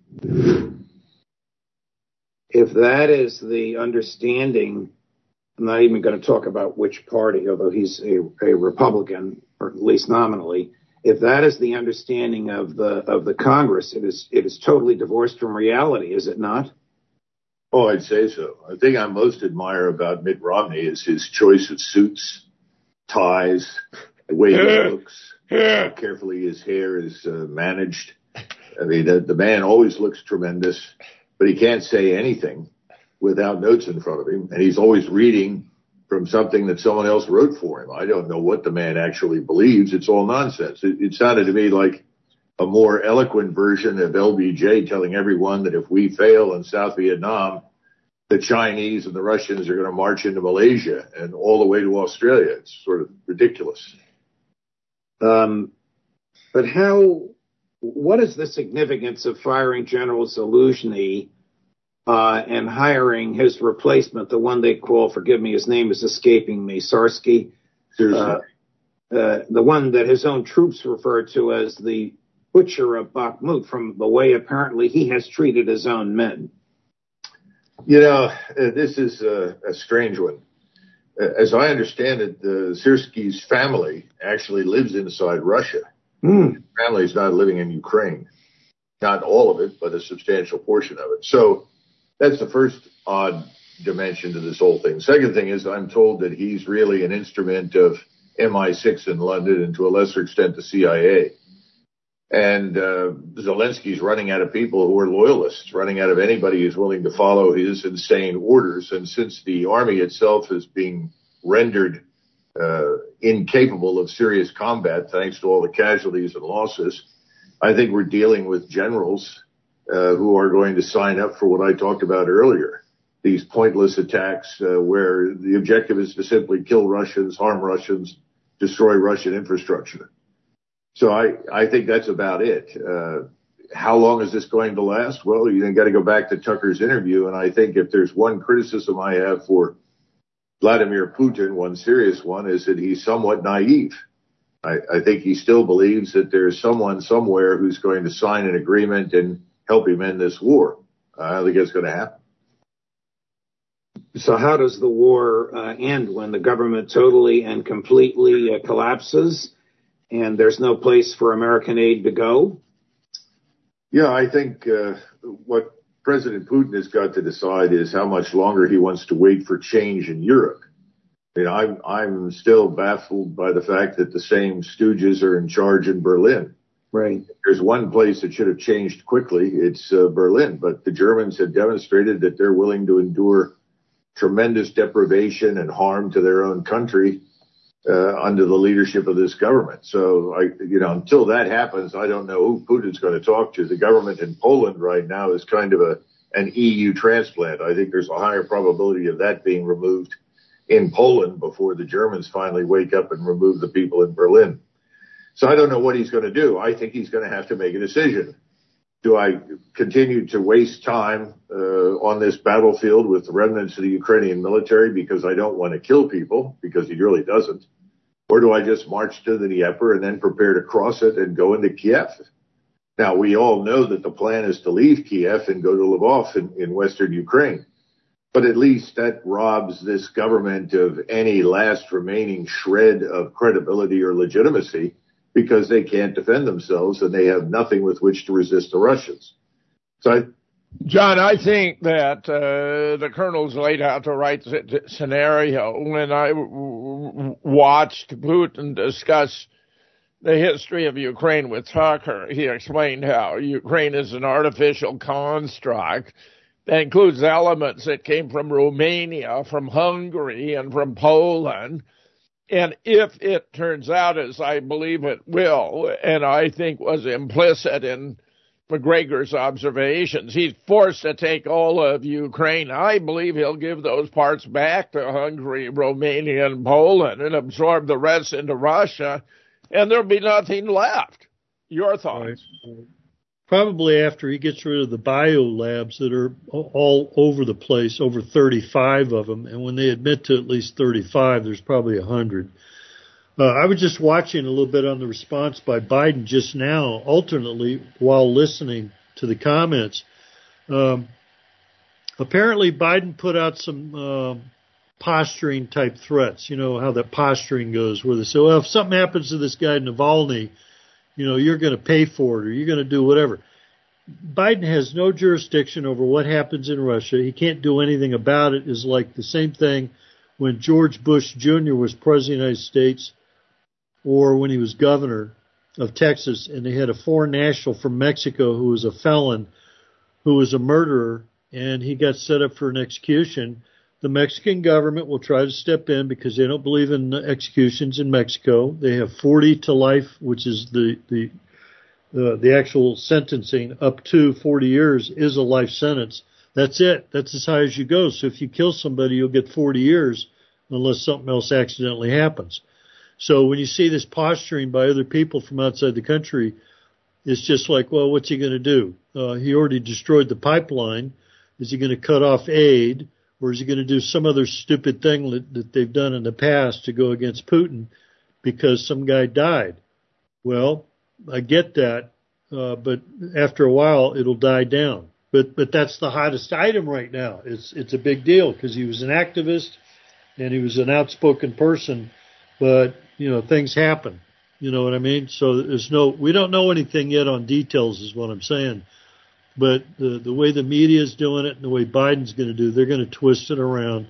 If that is the understanding, I'm not even going to talk about which party, although he's a Republican, or at least nominally. If that is the understanding of the Congress, it is totally divorced from reality, is it not? Oh, I'd say so. The thing I most admire about Mitt Romney is his choice of suits, ties, the way he looks, how carefully his hair is managed. I mean, the man always looks tremendous, but he can't say anything without notes in front of him. And he's always reading from something that someone else wrote for him. I don't know what the man actually believes. It's all nonsense. It sounded to me like a more eloquent version of LBJ telling everyone that if we fail in South Vietnam, the Chinese and the Russians are going to march into Malaysia and all the way to Australia. It's sort of ridiculous. But what is the significance of firing General Zaluzhny and hiring his replacement, the one they call, forgive me, his name is escaping me, Sarsky, the one that his own troops refer to as the butcher of Bakhmut, from the way apparently he has treated his own men? You know, this is a strange one. As I understand it, Sarsky's family actually lives inside Russia. His family is not living in Ukraine. Not all of it, but a substantial portion of it. So that's the first odd dimension to this whole thing. Second thing is I'm told that he's really an instrument of MI6 in London and to a lesser extent the CIA. And Zelensky's running out of people who are loyalists, running out of anybody who's willing to follow his insane orders. And since the army itself is being rendered incapable of serious combat thanks to all the casualties and losses, I think we're dealing with generals who are going to sign up for what I talked about earlier, these pointless attacks where the objective is to simply kill Russians, harm Russians, destroy Russian infrastructure. So I think that's about it. How long is this going to last? Well, you got to go back to Tucker's interview, and I think if there's one criticism I have for Vladimir Putin, one serious one, is that he's somewhat naive. I think he still believes that there's someone somewhere who's going to sign an agreement and help him end this war. I don't think it's going to happen. So how does the war end? When the government totally and completely collapses and there's no place for American aid to go? Yeah, I think what President Putin has got to decide is how much longer he wants to wait for change in Europe. I mean, I'm still baffled by the fact that the same stooges are in charge in Berlin. Right. There's one place that should have changed quickly. It's Berlin. But the Germans have demonstrated that they're willing to endure tremendous deprivation and harm to their own country under the leadership of this government. So, until that happens, I don't know who Putin's going to talk to. The government in Poland right now is kind of an EU transplant. I think there's a higher probability of that being removed in Poland before the Germans finally wake up and remove the people in Berlin. So I don't know what he's going to do. I think he's going to have to make a decision. Do I continue to waste time on this battlefield with the remnants of the Ukrainian military because I don't want to kill people, because he really doesn't? Or do I just march to the Dnieper and then prepare to cross it and go into Kiev? Now, we all know that the plan is to leave Kiev and go to Lvov in western Ukraine. But at least that robs this government of any last remaining shred of credibility or legitimacy, because they can't defend themselves and they have nothing with which to resist the Russians. So, John, I think that the colonel's laid out the right scenario. When I watched Putin discuss the history of Ukraine with Tucker, he explained how Ukraine is an artificial construct that includes elements that came from Romania, from Hungary, and from Poland. And if it turns out, as I believe it will, and I think was implicit in McGregor's observations, he's forced to take all of Ukraine, I believe he'll give those parts back to Hungary, Romania, and Poland and absorb the rest into Russia, and there'll be nothing left. Your thoughts? Right. Probably after he gets rid of the bio labs that are all over the place, over 35 of them. And when they admit to at least 35, there's probably 100. I was just watching a little bit on the response by Biden just now, alternately, while listening to the comments. Apparently, Biden put out some posturing type threats. You know how that posturing goes, where they say, well, if something happens to this guy Navalny, you know, you're going to pay for it or you're going to do whatever. Biden has no jurisdiction over what happens in Russia. He can't do anything about it. It's like the same thing when George Bush Jr. was president of the United States, or when he was governor of Texas, and they had a foreign national from Mexico who was a felon, who was a murderer, and he got set up for an execution. The Mexican government will try to step in because they don't believe in executions in Mexico. They have 40 to life, which is the actual sentencing. Up to 40 years is a life sentence. That's it. That's as high as you go. So if you kill somebody, you'll get 40 years unless something else accidentally happens. So when you see this posturing by other people from outside the country, it's just like, well, what's he going to do? He already destroyed the pipeline. Is he going to cut off aid? Or is he going to do some other stupid thing that they've done in the past to go against Putin because some guy died? Well, I get that, but after a while it'll die down. But that's the hottest item right now. It's a big deal because he was an activist and he was an outspoken person. But you know, things happen. You know what I mean? So we don't know anything yet on details, is what I'm saying. But the way the media is doing it and the way Biden's going to do, they're going to twist it around.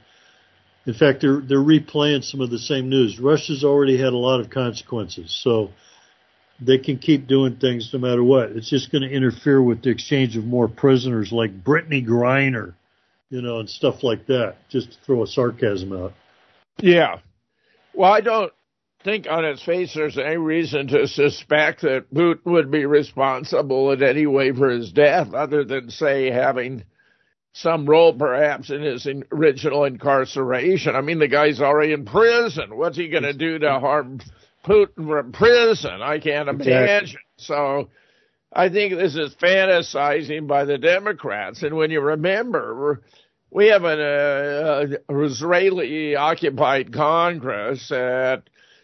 In fact, they're replaying some of the same news. Russia's already had a lot of consequences, so they can keep doing things no matter what. It's just going to interfere with the exchange of more prisoners like Brittany Griner, you know, and stuff like that, just to throw a sarcasm out. Yeah. Well, I don't think on its face there's any reason to suspect that Putin would be responsible in any way for his death, other than, say, having some role perhaps in his original incarceration. I mean, the guy's already in prison. What's he going to do to harm Putin from prison? I can't imagine. So I think this is fantasizing by the Democrats. And when you remember, we have an Israeli-occupied Congress that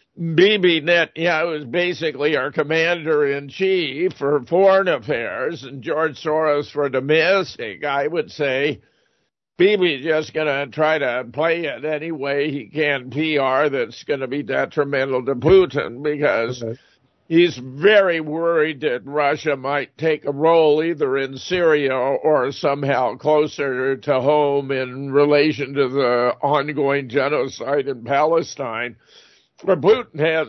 Bibi Netanyahu is basically our commander-in-chief for foreign affairs, and George Soros for domestic. I would say Bibi's just going to try to play it any way he can PR that's going to be detrimental to Putin, because he's very worried that Russia might take a role either in Syria or somehow closer to home in relation to the ongoing genocide in Palestine, where Putin has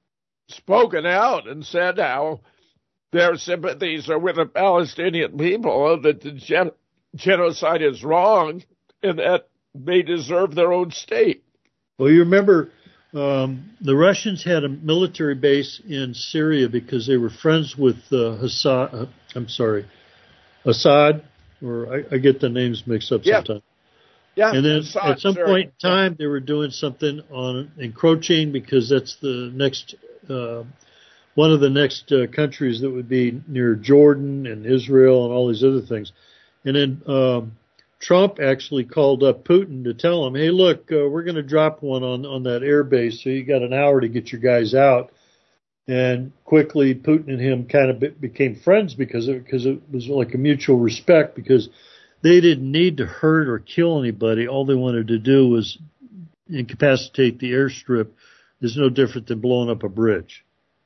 spoken out and said how their sympathies are with the Palestinian people, that the genocide is wrong and that they deserve their own state. Well, you remember the Russians had a military base in Syria because they were friends with Assad, or I get the names mixed up sometimes. Yeah. And then at some point in time, they were doing something on encroaching, because that's the next one of the next countries that would be near Jordan and Israel and all these other things. And then Trump actually called up Putin to tell him, hey, look, we're going to drop one on that air base, so you got an hour to get your guys out. And quickly, Putin and him kind of became friends because it was like a mutual respect, because they didn't need to hurt or kill anybody. All they wanted to do was incapacitate the airstrip. It's no different than blowing up a bridge.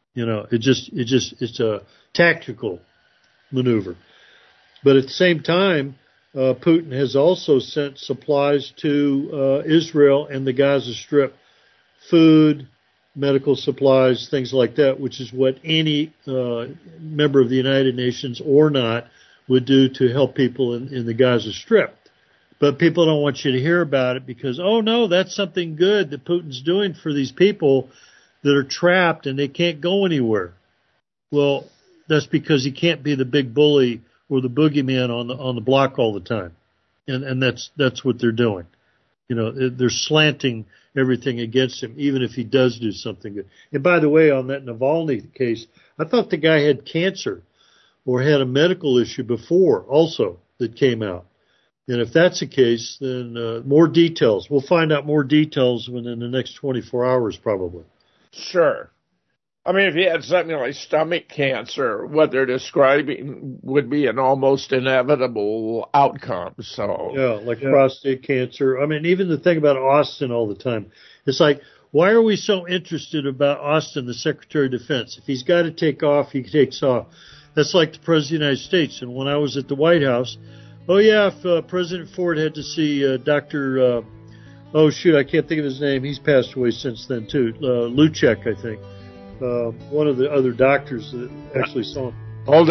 It's a tactical maneuver. But at the same time, Putin has also sent supplies to Israel and the Gaza Strip, food, medical supplies, things like that, which is what any member of the United Nations or not would do to help people in the Gaza Strip. But people don't want you to hear about it because, oh, no, that's something good that Putin's doing for these people that are trapped and they can't go anywhere. Well, that's because he can't be the big bully or the boogeyman on the block all the time. And that's what they're doing. They're slanting everything against him, even if he does do something good. And by the way, on that Navalny case, I thought the guy had cancer or had a medical issue before also that came out. And if that's the case, then more details. We'll find out more details within the next 24 hours probably. Sure. I mean, if he had something like stomach cancer, what they're describing would be an almost inevitable outcome. So prostate cancer. I mean, even the thing about Austin all the time, it's like, why are we so interested about Austin, the Secretary of Defense? If he's got to take off, he takes off. That's like the President of the United States. And when I was at the White House, if President Ford had to see Dr. I can't think of his name. He's passed away since then, too. Luchek, I think. One of the other doctors that actually saw him. Hold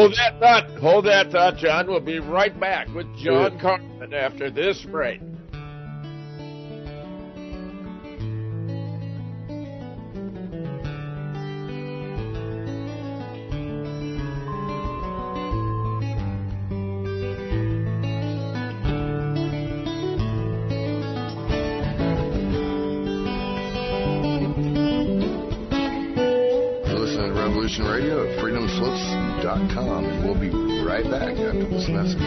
that thought, John. We'll be right back with John Carlin after this break. Radio at freedomslips.com, and we'll be right back after this message.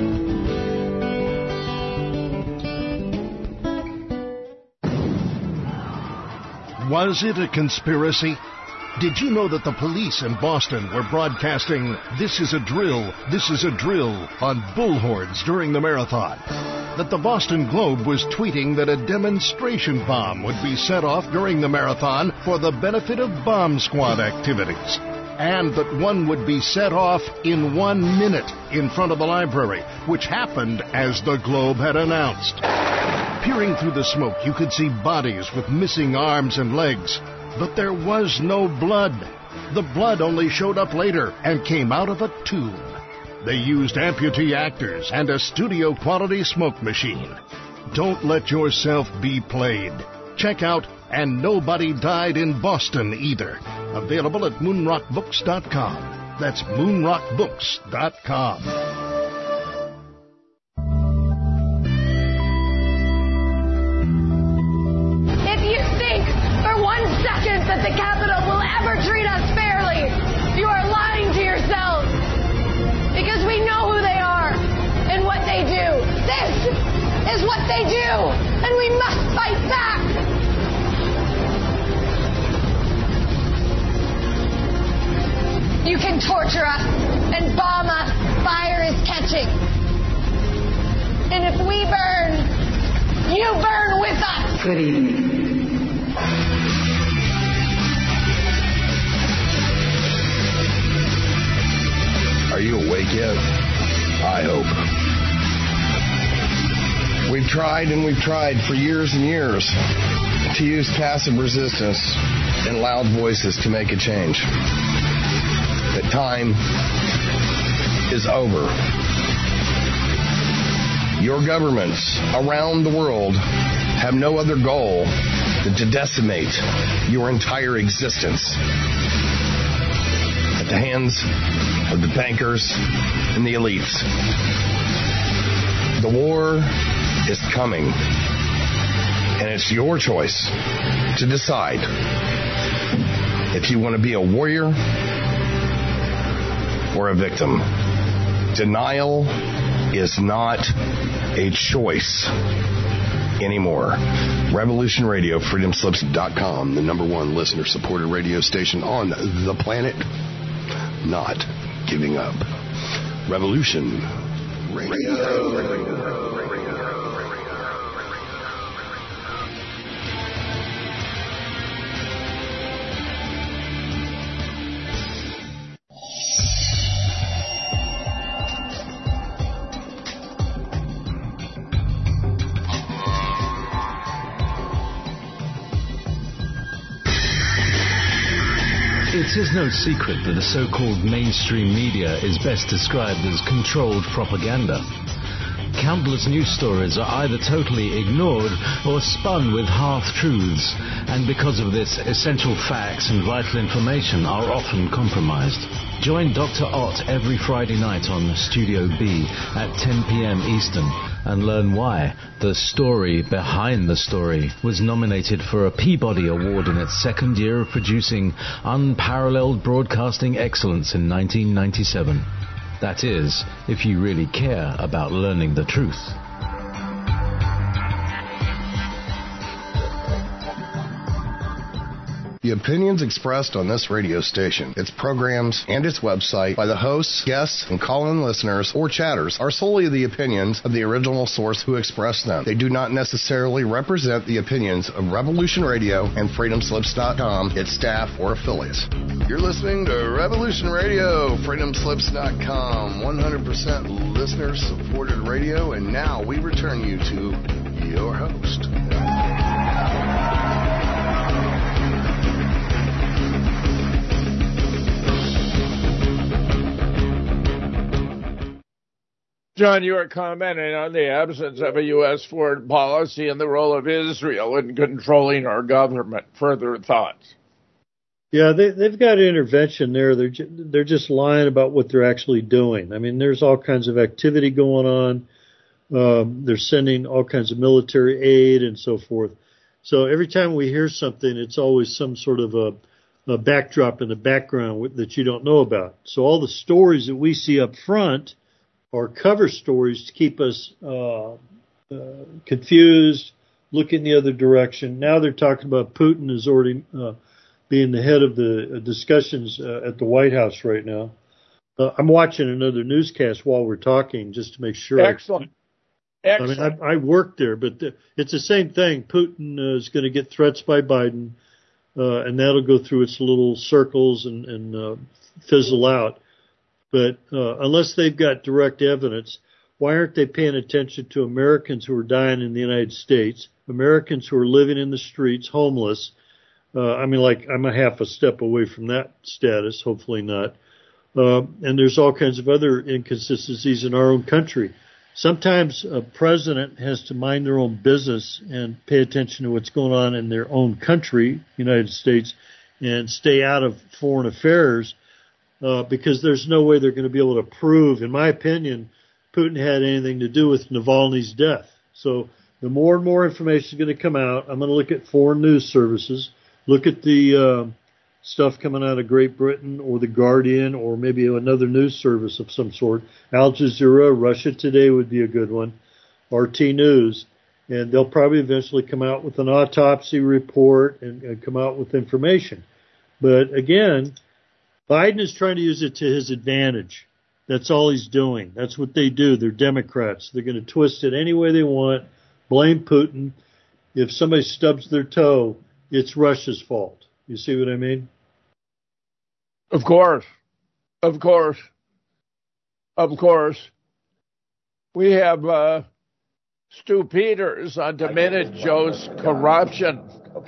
Was it a conspiracy? Did you know that the police in Boston were broadcasting, "This is a drill, this is a drill," on bullhorns during the marathon? That the Boston Globe was tweeting that a demonstration bomb would be set off during the marathon for the benefit of bomb squad activities? And that one would be set off in 1 minute in front of the library, which happened as the Globe had announced. Peering through the smoke, you could see bodies with missing arms and legs. But there was no blood. The blood only showed up later and came out of a tube. They used amputee actors and a studio-quality smoke machine. Don't let yourself be played. Check out And Nobody Died in Boston Either. Available at moonrockbooks.com. That's moonrockbooks.com. If you think for 1 second that the Capitol will ever treat us fairly, you are lying to yourselves. Because we know who they are and what they do. This is what they do, and we must fight back. You can torture us and bomb us. Fire is catching. And if we burn, you burn with us. Good evening. Are you awake yet? I hope. We've tried and we've tried for years and years to use passive resistance and loud voices to make a change. But time is over. Your governments around the world have no other goal than to decimate your entire existence. the hands of the bankers and the elites. The war is coming, and it's your choice to decide if you want to be a warrior or a victim. Denial is not a choice anymore. Revolution Radio, freedomslips.com, the #1 listener-supported radio station on the planet. Not giving up. Revolution Radio. It is no secret that the so-called mainstream media is best described as controlled propaganda. Countless news stories are either totally ignored or spun with half-truths, and because of this, essential facts and vital information are often compromised. Join Dr. Ott every Friday night on Studio B at 10 p.m. Eastern and learn why The Story Behind the Story was nominated for a Peabody Award in its second year of producing unparalleled broadcasting excellence in 1997. That is, if you really care about learning the truth. The opinions expressed on this radio station, its programs, and its website by the hosts, guests, and call-in listeners or chatters are solely the opinions of the original source who expressed them. They do not necessarily represent the opinions of Revolution Radio and freedomslips.com, its staff, or affiliates. You're listening to Revolution Radio, freedomslips.com, 100% listener-supported radio, and now we return you to your host. John, you were commenting on the absence of a U.S. foreign policy and the role of Israel in controlling our government. Further thoughts? Yeah, they've got intervention there. They're just lying about what they're actually doing. I mean, there's all kinds of activity going on. They're sending all kinds of military aid and so forth. So every time we hear something, it's always some sort of a backdrop in the background that you don't know about. So all the stories that we see up front or cover stories to keep us confused, looking the other direction. Now they're talking about Putin is already being the head of the discussions at the White House right now. I'm watching another newscast while we're talking just to make sure. Excellent. Excellent. I mean, I work there, but it's the same thing. Putin is going to get threats by Biden, and that'll go through its little circles and fizzle out. But unless they've got direct evidence, why aren't they paying attention to Americans who are dying in the United States, Americans who are living in the streets, homeless? I mean, like, I'm a half a step away from that status, hopefully not. And there's all kinds of other inconsistencies in our own country. Sometimes a president has to mind their own business and pay attention to what's going on in their own country, United States, and stay out of foreign affairs. Because there's no way they're going to be able to prove, in my opinion, Putin had anything to do with Navalny's death. So the more and more information is going to come out. I'm going to look at foreign news services, look at the stuff coming out of Great Britain or The Guardian or maybe another news service of some sort. Al Jazeera, Russia Today would be a good one, RT News. And they'll probably eventually come out with an autopsy report and come out with information. But again, Biden is trying to use it to his advantage. That's all he's doing. That's what they do. They're Democrats. They're going to twist it any way they want, blame Putin. If somebody stubs their toe, it's Russia's fault. You see what I mean? Of course. Of course. Of course. We have Stu Peters on Diminish Joe's Corruption. Okay.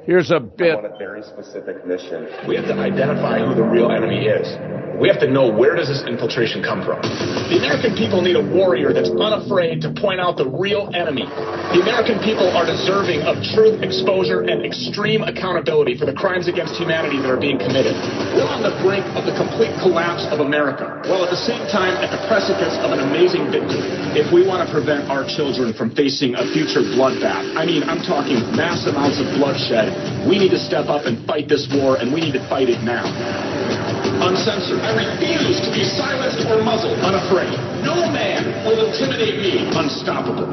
Here's a bit. On a very specific mission. We have to identify who the real enemy is. We have to know where does this infiltration come from. The American people need a warrior that's unafraid to point out the real enemy. The American people are deserving of truth, exposure, and extreme accountability for the crimes against humanity that are being committed. We're on the brink of the complete collapse of America, while at the same time at the precipice of an amazing victory. If we want to prevent our children from facing a future bloodbath, I'm talking mass amounts of bloodshed, we need to step up and fight this war, and we need to fight it now. Uncensored. I refuse to be silenced or muzzled. Unafraid. No man will intimidate me. Unstoppable.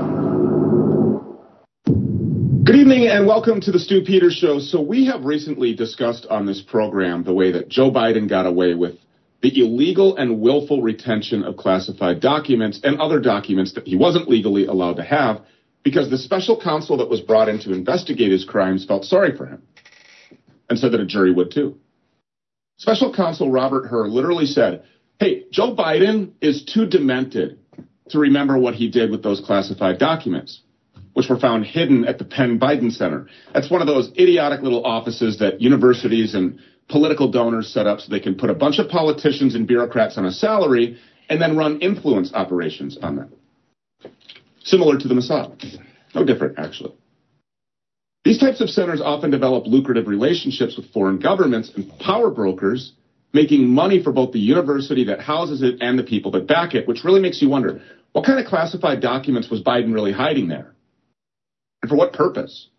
Good evening and welcome to the Stu Peters Show. So we have recently discussed on this program the way that Joe Biden got away with the illegal and willful retention of classified documents and other documents that he wasn't legally allowed to have because the special counsel that was brought in to investigate his crimes felt sorry for him and said that a jury would too. Special counsel Robert Hur literally said, hey, Joe Biden is too demented to remember what he did with those classified documents, which were found hidden at the Penn Biden Center. That's one of those idiotic little offices that universities and political donors set up so they can put a bunch of politicians and bureaucrats on a salary and then run influence operations on them. Similar to the Mossad. No different, actually. These types of centers often develop lucrative relationships with foreign governments and power brokers, making money for both the university that houses it and the people that back it, which really makes you wonder, what kind of classified documents was Biden really hiding there? And for what purpose?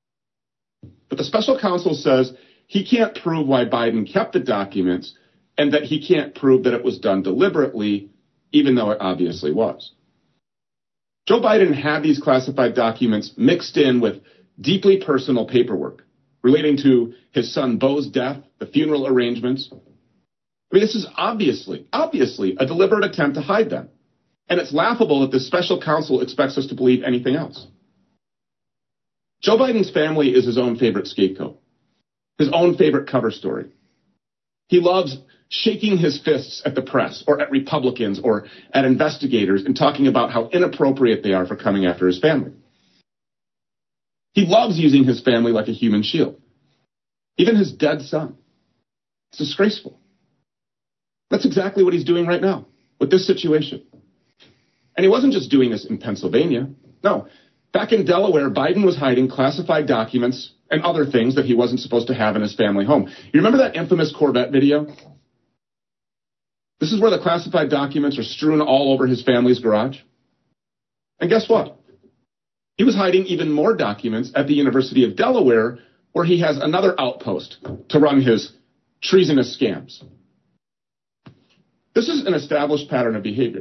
But the special counsel says he can't prove why Biden kept the documents and that he can't prove that it was done deliberately, even though it obviously was. Joe Biden had these classified documents mixed in with deeply personal paperwork relating to his son Beau's death, the funeral arrangements. This is obviously a deliberate attempt to hide them. And it's laughable that the special counsel expects us to believe anything else. Joe Biden's family is his own favorite scapegoat, his own favorite cover story. He loves shaking his fists at the press or at Republicans or at investigators and talking about how inappropriate they are for coming after his family. He loves using his family like a human shield. Even his dead son. It's disgraceful. That's exactly what he's doing right now with this situation. And he wasn't just doing this in Pennsylvania. No. Back in Delaware, Biden was hiding classified documents and other things that he wasn't supposed to have in his family home. You remember that infamous Corvette video? This is where the classified documents are strewn all over his family's garage. And guess what? He was hiding even more documents at the University of Delaware, where he has another outpost to run his treasonous scams. This is an established pattern of behavior.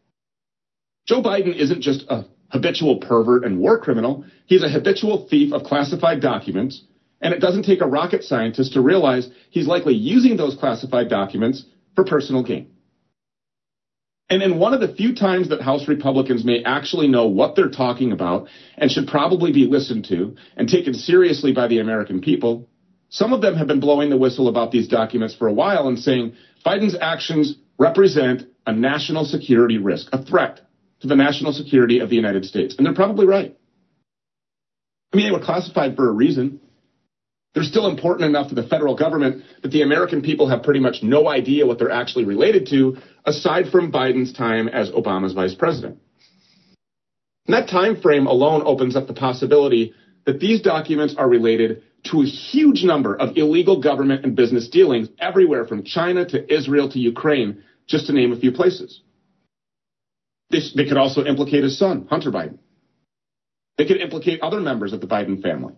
Joe Biden isn't just a habitual pervert and war criminal. He's a habitual thief of classified documents, and it doesn't take a rocket scientist to realize he's likely using those classified documents for personal gain. And in one of the few times that House Republicans may actually know what they're talking about and should probably be listened to and taken seriously by the American people, some of them have been blowing the whistle about these documents for a while and saying Biden's actions represent a national security risk, a threat to the national security of the United States. And they're probably right. They were classified for a reason. They're still important enough to the federal government that the American people have pretty much no idea what they're actually related to, aside from Biden's time as Obama's vice president. And that time frame alone opens up the possibility that these documents are related to a huge number of illegal government and business dealings everywhere from China to Israel to Ukraine, just to name a few places. They could also implicate his son, Hunter Biden. They could implicate other members of the Biden family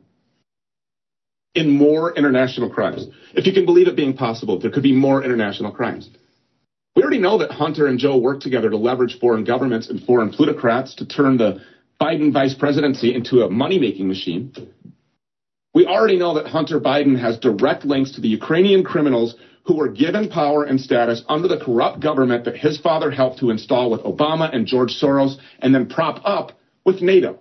in more international crimes. If you can believe it being possible, there could be more international crimes. We already know that Hunter and Joe worked together to leverage foreign governments and foreign plutocrats to turn the Biden vice presidency into a money-making machine. We already know that Hunter Biden has direct links to the Ukrainian criminals who were given power and status under the corrupt government that his father helped to install with Obama and George Soros and then prop up with NATO.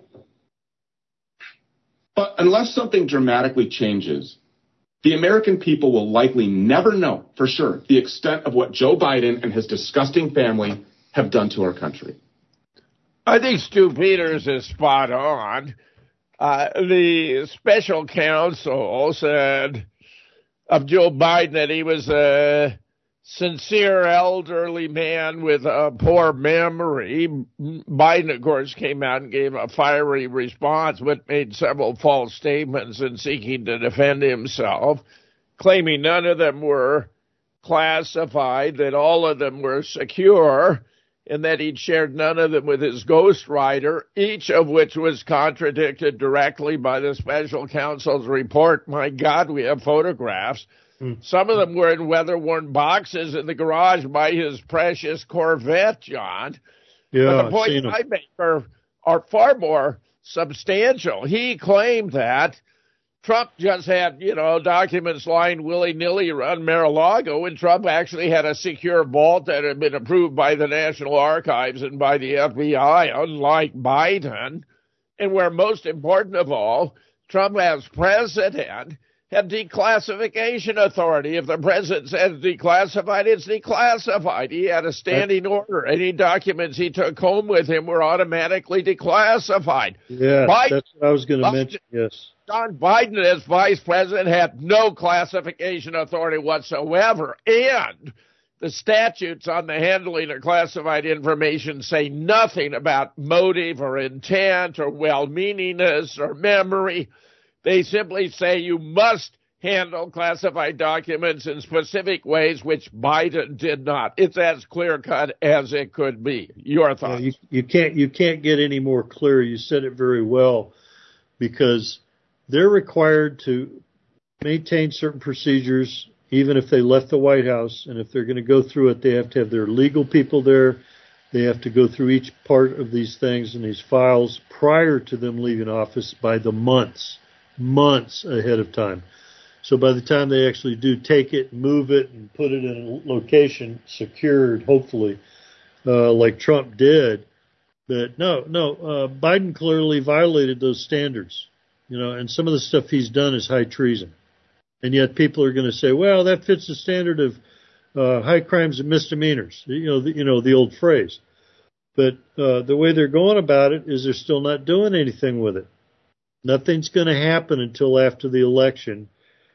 But unless something dramatically changes, the American people will likely never know for sure the extent of what Joe Biden and his disgusting family have done to our country. I think Stu Peters is spot on. The special counsel said of Joe Biden that he was a sincere elderly man with a poor memory. Biden, of course, came out and gave a fiery response, but made several false statements in seeking to defend himself, claiming none of them were classified, that all of them were secure, and that he'd shared none of them with his ghostwriter, each of which was contradicted directly by the special counsel's report. My God, we have photographs. Some of them were in weather-worn boxes in the garage by his precious Corvette, John. Yeah, but the points I make are far more substantial. He claimed that Trump just had, documents lying willy-nilly around Mar-a-Lago, and Trump actually had a secure vault that had been approved by the National Archives and by the FBI, unlike Biden. And where most important of all, Trump as president had declassification authority. If the president says declassified, it's declassified. He had a standing order. Any documents he took home with him were automatically declassified. Yeah, that's what I was going to mention, yes. John Biden, as vice president, had no classification authority whatsoever, and the statutes on the handling of classified information say nothing about motive or intent or well-meaningness or memory. They simply say you must handle classified documents in specific ways, which Biden did not. It's as clear-cut as it could be. Your thoughts? You can't get any more clear. You said it very well, because they're required to maintain certain procedures, even if they left the White House. And if they're going to go through it, they have to have their legal people there. They have to go through each part of these things and these files prior to them leaving office by the months ahead of time. So by the time they actually do take it, move it, and put it in a location secured, hopefully, like Trump did. But no, Biden clearly violated those standards. And some of the stuff he's done is high treason. And yet people are going to say, well, that fits the standard of high crimes and misdemeanors, the old phrase. But the way they're going about it is they're still not doing anything with it. Nothing's going to happen until after the election.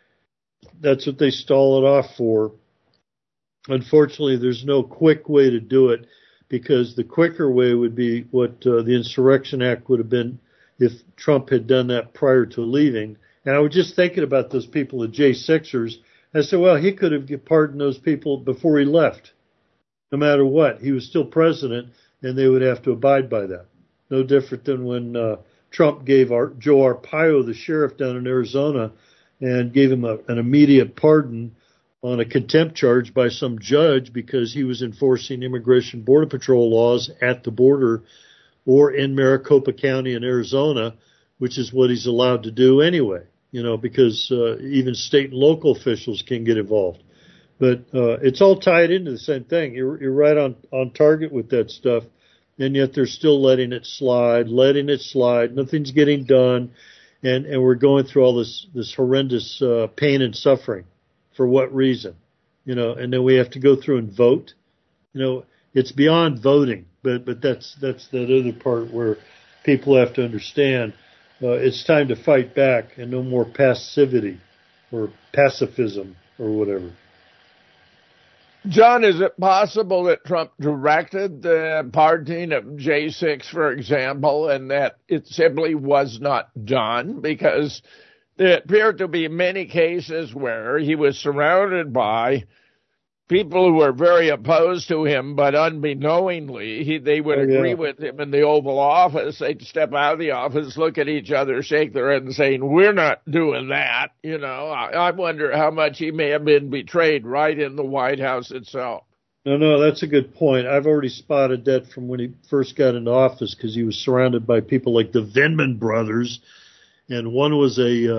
That's what they stall it off for. Unfortunately, there's no quick way to do it, because the quicker way would be what the Insurrection Act would have been if Trump had done that prior to leaving. And I was just thinking about those people, the J6ers. I said, well, he could have pardoned those people before he left. No matter what, he was still president, and they would have to abide by that. No different than when Trump gave Joe Arpaio, the sheriff down in Arizona, and gave him an immediate pardon on a contempt charge by some judge because he was enforcing Immigration Border Patrol laws at the border or in Maricopa County in Arizona, which is what he's allowed to do anyway, because even state and local officials can get involved. But it's all tied into the same thing. You're right on target with that stuff, and yet they're still letting it slide. Nothing's getting done, and we're going through all this horrendous pain and suffering. For what reason? And then we have to go through and vote. It's beyond voting, but that's that other part where people have to understand it's time to fight back and no more passivity or pacifism or whatever. John, is it possible that Trump directed the pardoning of J6, for example, and that it simply was not done? Because there appeared to be many cases where he was surrounded by people who were very opposed to him, but unbeknowingly, they would agree with him in the Oval Office. They'd step out of the office, look at each other, shake their head and saying, we're not doing that. I wonder how much he may have been betrayed right in the White House itself. No, that's a good point. I've already spotted that from when he first got into office, because he was surrounded by people like the Vindman brothers, and one was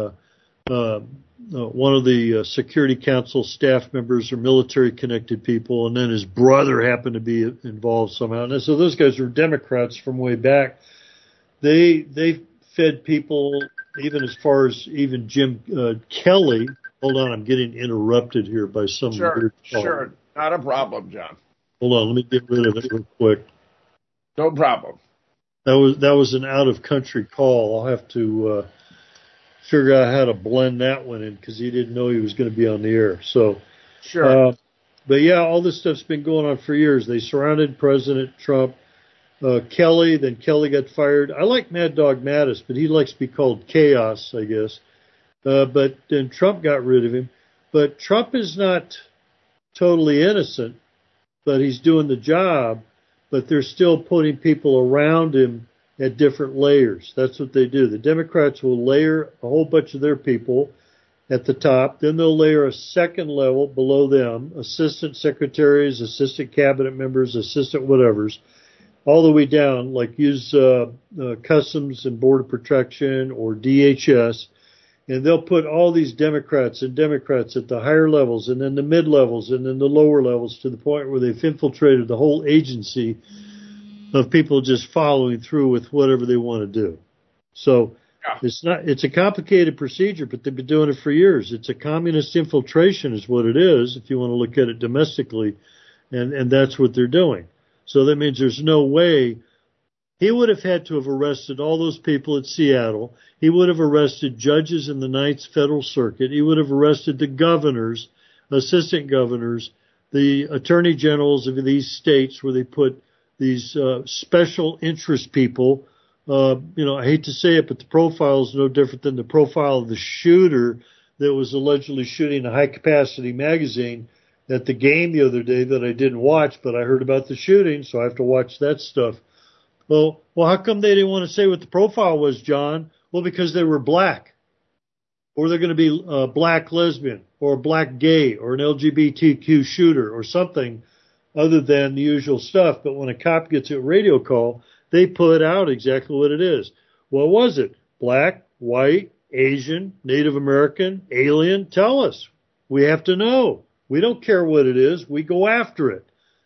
one of the Security Council staff members or military-connected people, and then his brother happened to be involved somehow. And so those guys were Democrats from way back. They fed people even as far as even Jim Kelly. Hold on, I'm getting interrupted here by some weird call. Sure, not a problem, John. Hold on, let me get rid of it real quick. No problem. That was an out-of-country call. I'll have to figure out how to blend that one in because he didn't know he was going to be on the air. So, sure. But yeah, all this stuff's been going on for years. They surrounded President Trump. Kelly, then Kelly got fired. I like Mad Dog Mattis, but he likes to be called Chaos, I guess. But then Trump got rid of him. But Trump is not totally innocent, but he's doing the job. But they're still putting people around him at different layers. That's what they do. The Democrats will layer a whole bunch of their people at the top. Then they'll layer a second level below them, assistant secretaries, assistant cabinet members, assistant whatevers, all the way down, like use Customs and Border Protection or DHS. And they'll put all these Democrats at the higher levels and then the mid-levels and then the lower levels to the point where they've infiltrated the whole agency of people just following through with whatever they want to do. So it's a complicated procedure, but they've been doing it for years. It's a communist infiltration is what it is, if you want to look at it domestically, and that's what they're doing. So that means there's no way. He would have had to have arrested all those people at Seattle. He would have arrested judges in the Ninth Federal Circuit. He would have arrested the governors, assistant governors, the attorney generals of these states where they put these special interest people. I hate to say it, but the profile is no different than the profile of the shooter that was allegedly shooting a high-capacity magazine at the game the other day that I didn't watch, but I heard about the shooting, so I have to watch that stuff. Well, how come they didn't want to say what the profile was, John? Well, because they were black. Or they're going to be a black lesbian or a black gay or an LGBTQ shooter or something other than the usual stuff. But when a cop gets a radio call, they put out exactly what it is. What was it? Black, white, Asian, Native American, alien? Tell us. We have to know. We don't care what it is. We go after it.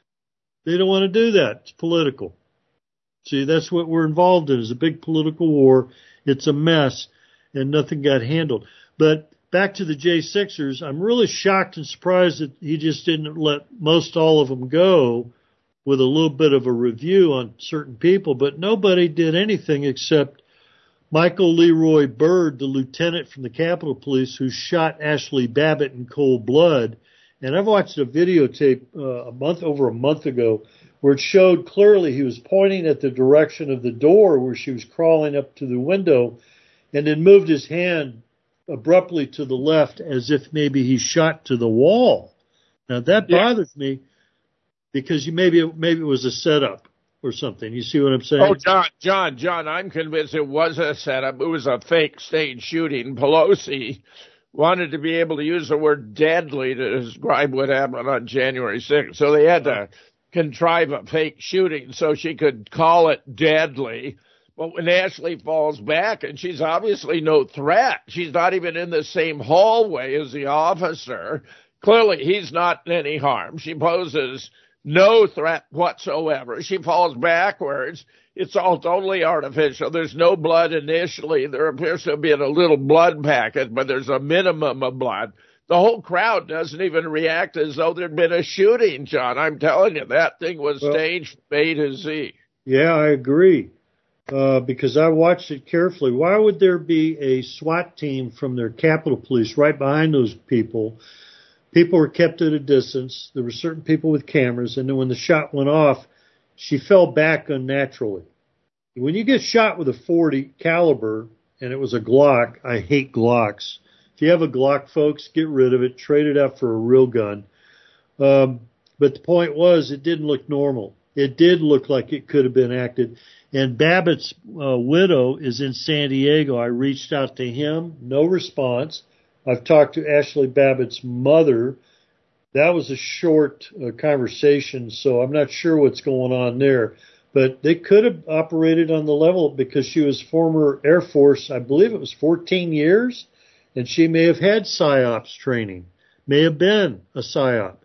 They don't want to do that. It's political. See, that's what we're involved in, is a big political war. It's a mess, and nothing got handled. But back to the J6ers, I'm really shocked and surprised that he just didn't let most all of them go with a little bit of a review on certain people. But nobody did anything except Michael Leroy Byrd, the lieutenant from the Capitol Police who shot Ashley Babbitt in cold blood. And I've watched a videotape over a month ago where it showed clearly he was pointing at the direction of the door where she was crawling up to the window and then moved his hand abruptly to the left as if maybe he shot to the wall. Now, that bothers me because maybe it was a setup or something. You see what I'm saying? Oh, John, I'm convinced it was a setup. It was a fake stage shooting. Pelosi wanted to be able to use the word deadly to describe what happened on January 6th. So they had to contrive a fake shooting so she could call it deadly. But when Ashley falls back, and she's obviously no threat, she's not even in the same hallway as the officer. Clearly, he's not in any harm. She poses no threat whatsoever. She falls backwards. It's all totally artificial. There's no blood initially. There appears to have been a little blood packet, but there's a minimum of blood. The whole crowd doesn't even react as though there'd been a shooting, John. I'm telling you, that thing was staged from A to Z. Yeah, I agree, because I watched it carefully. Why would there be a SWAT team from their Capitol Police right behind those people? People were kept at a distance. There were certain people with cameras, and then when the shot went off, she fell back unnaturally. When you get shot with a .40 caliber, and it was a Glock, I hate Glocks. If you have a Glock, folks, get rid of it. Trade it out for a real gun. But the point was, it didn't look normal. It did look like it could have been acted. And Babbitt's widow is in San Diego. I reached out to him. No response. I've talked to Ashley Babbitt's mother. That was a short conversation, so I'm not sure what's going on there. But they could have operated on the level because she was former Air Force, I believe it was 14 years. And she may have had PSYOPs training, may have been a PSYOP.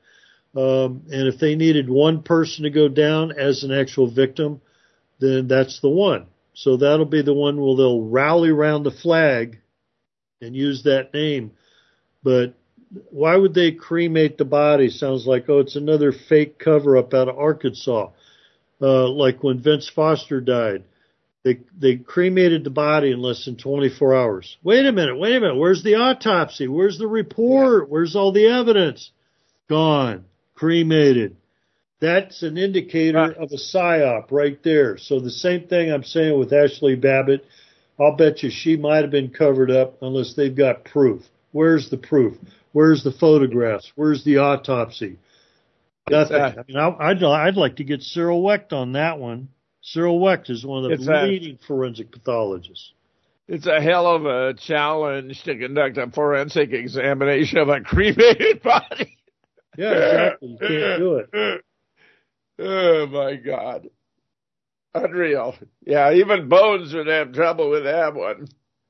And if they needed one person to go down as an actual victim, then that's the one. So that'll be the one where they'll rally around the flag and use that name. But why would they cremate the body? Sounds like, it's another fake cover-up out of Arkansas, like when Vince Foster died. They cremated the body in less than 24 hours. Wait a minute. Where's the autopsy? Where's the report? Where's all the evidence? Gone. Cremated. That's an indicator of a psyop right there. So the same thing I'm saying with Ashley Babbitt. I'll bet you she might have been covered up unless they've got proof. Where's the proof? Where's the photographs? Where's the autopsy? Nothing. I mean, I'd like to get Cyril Wecht on that one. Cyril Wecht is one of the leading forensic pathologists. It's a hell of a challenge to conduct a forensic examination of a cremated body. Yeah, exactly. You can't do it. Oh, my God. Unreal. Yeah, even Bones would have trouble with that one.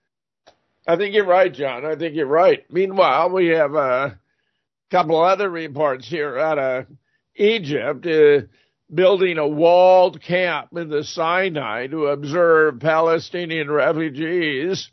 I think you're right, John. I think you're right. Meanwhile, we have a couple other reports here out of Egypt, building a walled camp in the Sinai to observe Palestinian refugees.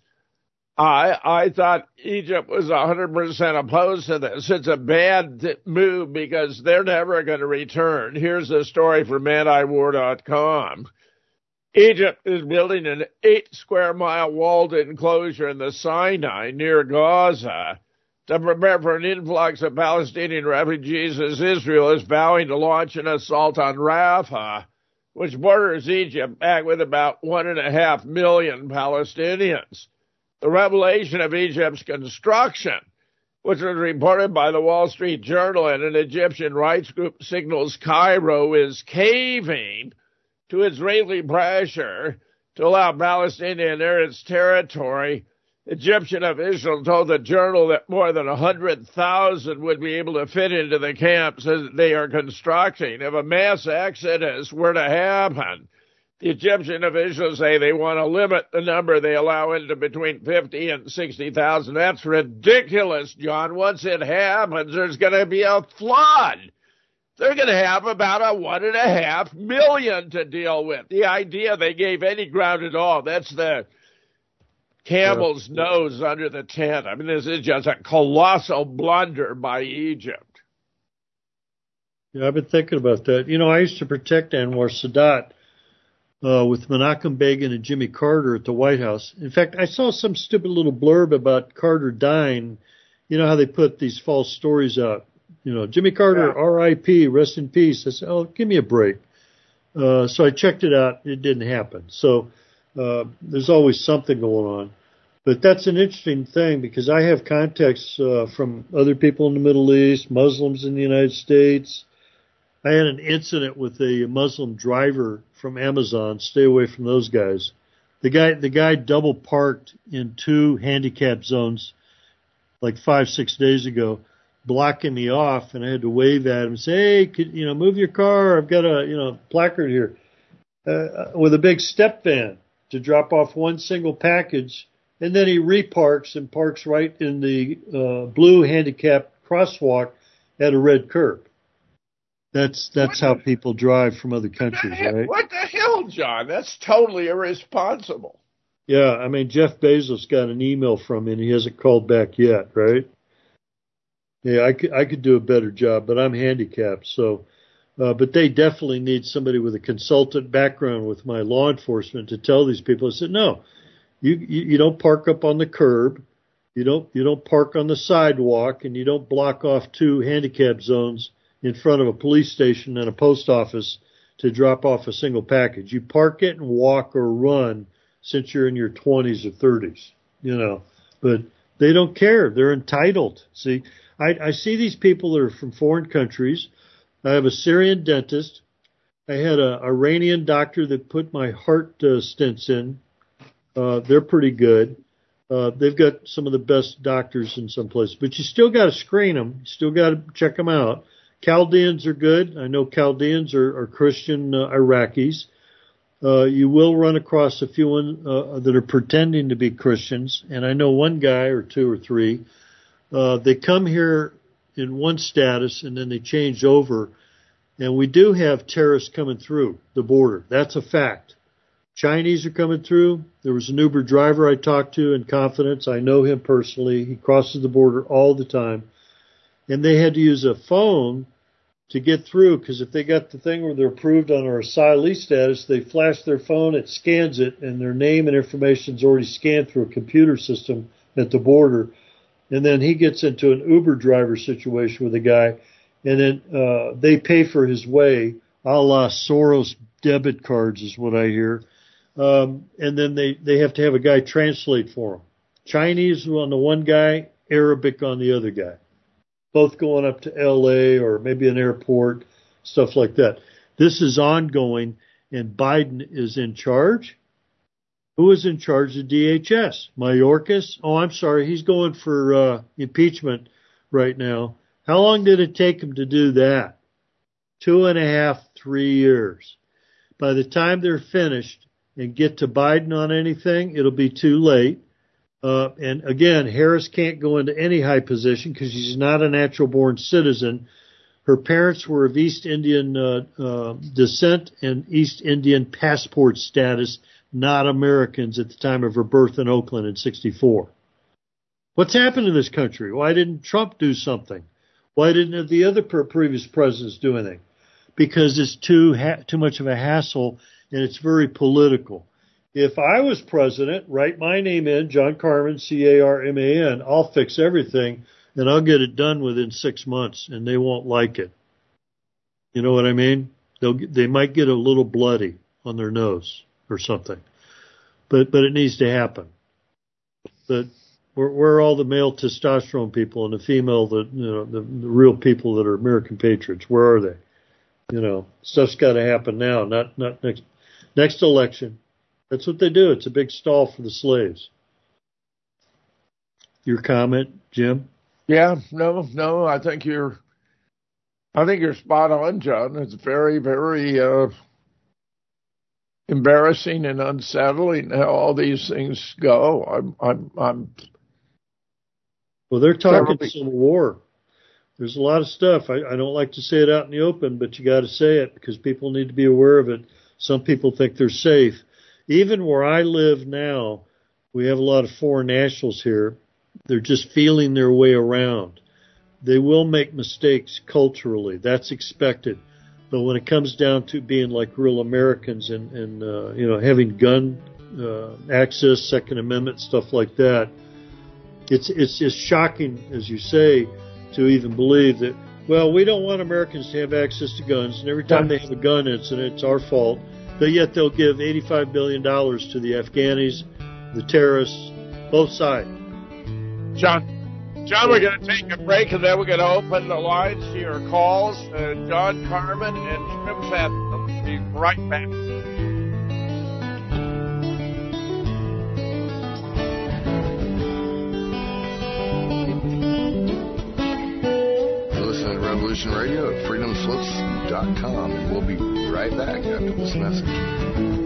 I thought Egypt was 100% opposed to this. It's a bad move because they're never going to return. Here's a story from antiwar.com. Egypt is building an 8-square-mile walled enclosure in the Sinai near Gaza to prepare for an influx of Palestinian refugees as Israel is vowing to launch an assault on Rafah, which borders Egypt, back with about 1.5 million Palestinians. The revelation of Egypt's construction, which was reported by the Wall Street Journal and an Egyptian rights group, signals Cairo is caving to Israeli pressure to allow Palestine to enter its territory. Egyptian officials told the Journal that more than 100,000 would be able to fit into the camps that they are constructing if a mass exodus were to happen. The Egyptian officials say they want to limit the number they allow into between 50 and 60,000. That's ridiculous, John. Once it happens, there's going to be a flood. They're going to have about 1.5 million to deal with. The idea they gave any ground at all, that's the camel's nose under the tent. I mean, this is just a colossal blunder by Egypt. Yeah, I've been thinking about that. You know, I used to protect Anwar Sadat with Menachem Begin and Jimmy Carter at the White House. In fact, I saw some stupid little blurb about Carter dying. You know how they put these false stories out. You know, Jimmy Carter, R.I.P., rest in peace. I said, oh, give me a break. So I checked it out. It didn't happen. So there's always something going on. But that's an interesting thing because I have contacts from other people in the Middle East, Muslims in the United States. I had an incident with a Muslim driver from Amazon. Stay away from those guys. The guy double parked in 2 handicap zones like 5-6 days ago, blocking me off, and I had to wave at him and say, hey, move your car. I've got a, placard here with a big step van to drop off one single package. And then he reparks and parks right in the blue handicap crosswalk at a red curb. That's how people drive from other countries, right? What the hell, John? That's totally irresponsible. Yeah, I mean, Jeff Bezos got an email from him, and he hasn't called back yet, right? Yeah, I could do a better job, but I'm handicapped, so. But they definitely need somebody with a consultant background with my law enforcement to tell these people. I said, no, you don't park up on the curb, you don't park on the sidewalk, and you don't block off 2 handicap zones in front of a police station and a post office to drop off a single package. You park it and walk or run since you're in your 20s or 30s, But they don't care. They're entitled. See, I see these people that are from foreign countries. I have a Syrian dentist. I had an Iranian doctor that put my heart stents in. They're pretty good. They've got some of the best doctors in some places. But you still got to screen them. You still got to check them out. Chaldeans are good. I know Chaldeans are Christian Iraqis. You will run across a few that are pretending to be Christians. And I know one guy or 2 or 3. They come here in one status and then they change over. And we do have terrorists coming through the border. That's a fact. Chinese are coming through. There was an Uber driver I talked to in confidence. I know him personally. He crosses the border all the time. And they had to use a phone to get through, because if they got the thing where they're approved on our asylee status, they flash their phone, it scans it, and their name and information is already scanned through a computer system at the border. And then he gets into an Uber driver situation with a guy, and then they pay for his way, a la Soros debit cards is what I hear. And then they have to have a guy translate for them. Chinese on the one guy, Arabic on the other guy. Both going up to L.A. or maybe an airport, stuff like that. This is ongoing, and Biden is in charge. Who is in charge of DHS? Mayorkas? Oh, I'm sorry. He's going for impeachment right now. How long did it take him to do that? 2.5, 3 years. By the time they're finished and get to Biden on anything, it'll be too late. And again, Harris can't go into any high position because she's not a natural-born citizen. Her parents were of East Indian descent and East Indian passport status, not Americans at the time of her birth in Oakland in '64. What's happened in this country? Why didn't Trump do something? Why didn't the other previous presidents do anything? Because it's too much of a hassle, and it's very political. If I was president, write my name in, John Carman, C-A-R-M-A-N, I'll fix everything, and I'll get it done within 6 months, and they won't like it. You know what I mean? They might get a little bloody on their nose or something. But it needs to happen. But where are all the male testosterone people and the female, the real people that are American patriots? Where are they? Stuff's got to happen now, not next election. That's what they do. It's a big stall for the slaves. Your comment, Jim? Yeah, no. I think you're spot on, John. It's very, very embarrassing and unsettling how all these things go. Well, they're talking civil war. There's a lot of stuff. I don't like to say it out in the open, but you got to say it because people need to be aware of it. Some people think they're safe. Even where I live now, we have a lot of foreign nationals here. They're just feeling their way around. They will make mistakes culturally. That's expected. But when it comes down to being like real Americans and having gun access, Second Amendment, stuff like that, it's just shocking, as you say, to even believe that, well, we don't want Americans to have access to guns, and every time they have a gun incident, it's our fault. But yet they'll give $85 billion to the Afghanis, the terrorists, both sides. John, we're going to take a break, and then we're going to open the lines to your calls. John Carman and Jim Fenton will be right back. You're listening to Revolution Radio at freedomslips.com, and we'll be right back after this message.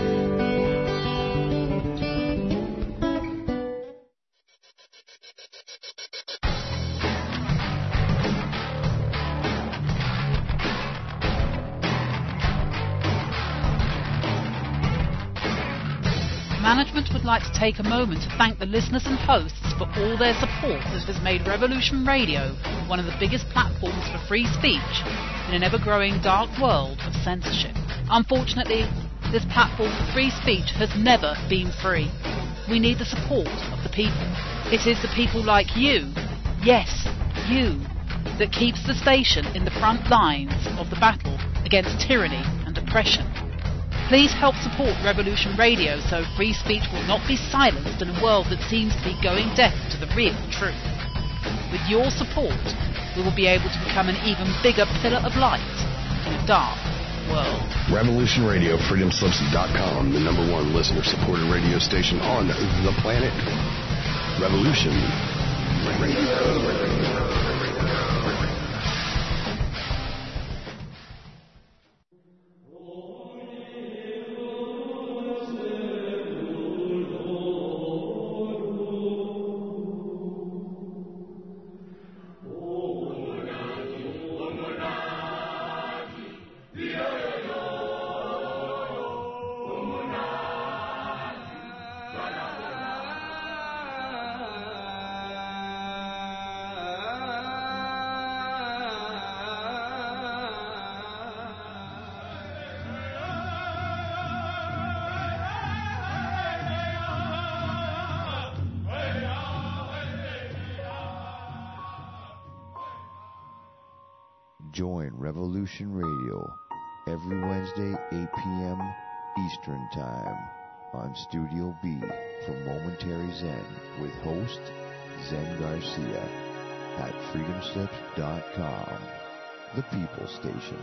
Management would like to take a moment to thank the listeners and hosts for all their support that has made Revolution Radio one of the biggest platforms for free speech in an ever-growing dark world of censorship. Unfortunately, this platform for free speech has never been free. We need the support of the people. It is the people like you, yes, you, that keeps the station in the front lines of the battle against tyranny and oppression. Please help support Revolution Radio so free speech will not be silenced in a world that seems to be going deaf to the real truth. With your support, we will be able to become an even bigger pillar of light in a dark world. Revolution Radio, freedomslips.com, the #1 listener-supported radio station on the planet. Revolution Radio. Join Revolution Radio every Wednesday, 8 p.m. Eastern Time on Studio B for Momentary Zen with host Zen Garcia at freedomslips.com, the People Station.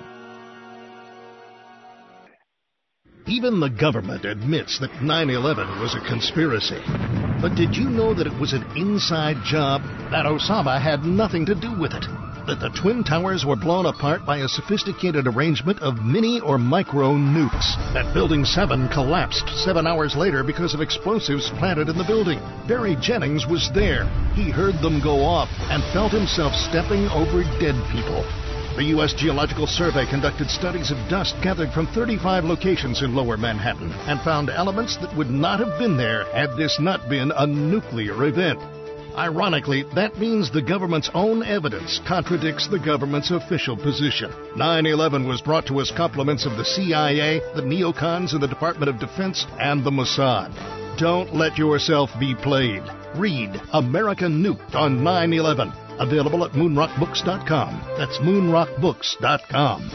Even the government admits that 9/11 was a conspiracy. But did you know that it was an inside job? That Osama had nothing to do with it? That the Twin Towers were blown apart by a sophisticated arrangement of mini or micro nukes? That Building 7 collapsed 7 hours later because of explosives planted in the building? Barry Jennings was there. He heard them go off and felt himself stepping over dead people. The U.S. Geological Survey conducted studies of dust gathered from 35 locations in Lower Manhattan and found elements that would not have been there had this not been a nuclear event. Ironically, that means the government's own evidence contradicts the government's official position. 9/11 was brought to us compliments of the CIA, the neocons in the Department of Defense, and the Mossad. Don't let yourself be played. Read American Nuked on 9/11. Available at moonrockbooks.com. That's moonrockbooks.com.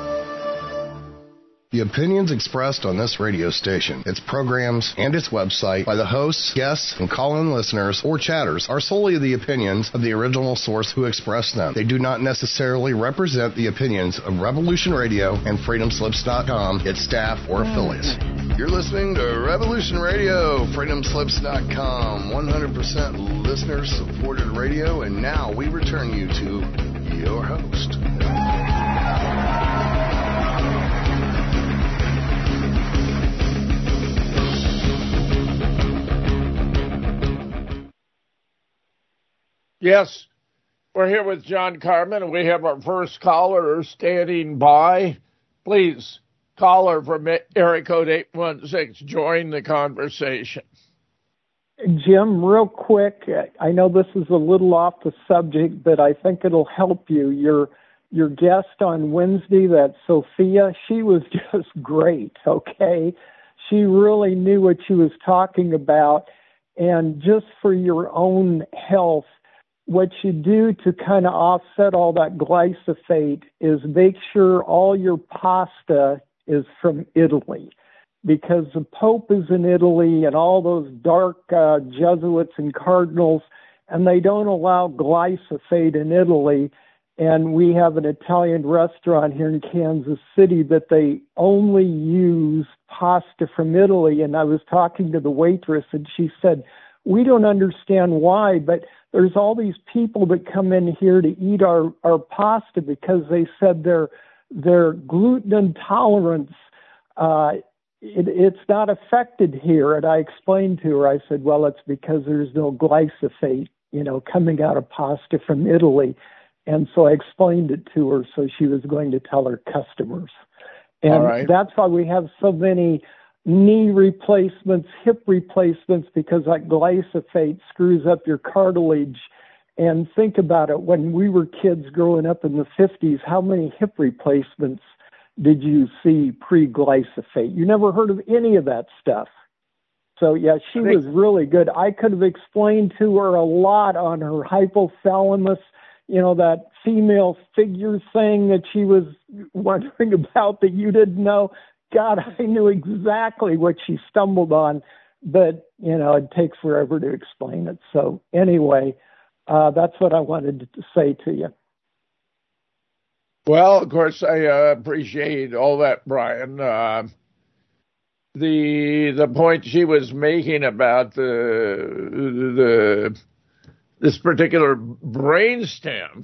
The opinions expressed on this radio station, its programs, and its website by the hosts, guests, and call-in listeners or chatters are solely the opinions of the original source who expressed them. They do not necessarily represent the opinions of Revolution Radio and freedomslips.com, its staff, or affiliates. You're listening to Revolution Radio, freedomslips.com, 100% listener-supported radio, and now we return you to your host. Yes, we're here with John Carmen, and we have our first caller standing by. Please, caller from area code 816, join the conversation. Jim, real quick, I know this is a little off the subject, but I think it'll help you. Your guest on Wednesday, that Sophia, she was just great, okay? She really knew what she was talking about, and just for your own health, what you do to kind of offset all that glyphosate is make sure all your pasta is from Italy, because the Pope is in Italy and all those dark Jesuits and cardinals, and they don't allow glyphosate in Italy. And we have an Italian restaurant here in Kansas City that they only use pasta from Italy. And I was talking to the waitress, and she said, we don't understand why, but there's all these people that come in here to eat our pasta because they said their gluten intolerance, it's not affected here. And I explained to her, I said, well, it's because there's no glyphosate, coming out of pasta from Italy. And so I explained it to her, so she was going to tell her customers. And that's why we have so many knee replacements, hip replacements, because that glyphosate screws up your cartilage. And think about it, when we were kids growing up in the 50s, how many hip replacements did you see pre-glyphosate? You never heard of any of that stuff. So, yeah, she was really good. I could have explained to her a lot on her hypothalamus, that female figure thing that she was wondering about that you didn't know. God, I knew exactly what she stumbled on, but, it takes forever to explain it. So anyway, that's what I wanted to say to you. Well, of course, I appreciate all that, Brian. The point she was making about this particular brainstem,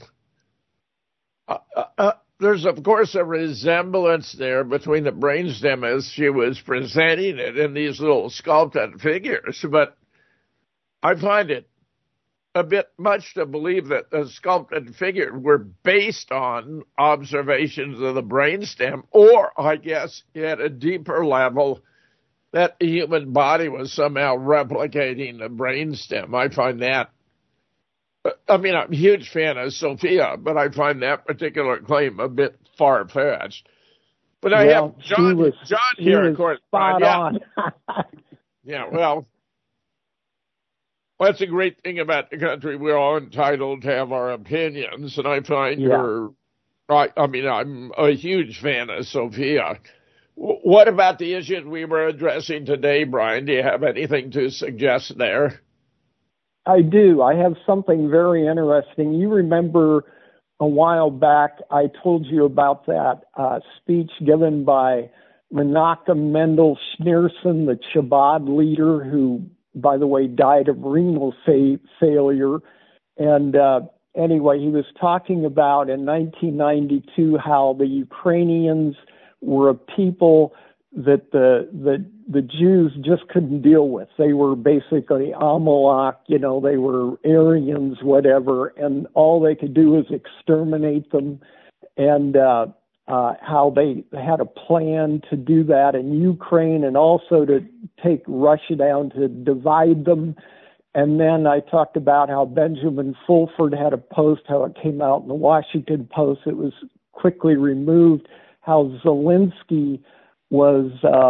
there's, of course, a resemblance there between the brainstem as she was presenting it in these little sculpted figures, but I find it a bit much to believe that the sculpted figures were based on observations of the brainstem, or, I guess, at a deeper level, that the human body was somehow replicating the brainstem. I find that, I'm a huge fan of Sophia, but I find that particular claim a bit far-fetched. But I have John here, of course. Spot on. Yeah, well, that's a great thing about the country. We're all entitled to have our opinions, and I find I mean, I'm a huge fan of Sophia. What about the issues we were addressing today, Brian? Do you have anything to suggest there? I do. I have something very interesting. You remember a while back I told you about that speech given by Menachem Mendel Schneerson, the Chabad leader, who, by the way, died of renal failure. And anyway, he was talking about in 1992 how the Ukrainians were a people that the Jews just couldn't deal with. They were basically Amalek, they were Aryans, whatever, and all they could do was exterminate them, and how they had a plan to do that in Ukraine and also to take Russia down to divide them. And then I talked about how Benjamin Fulford had a post, how it came out in the Washington Post. It was quickly removed, how Zelensky was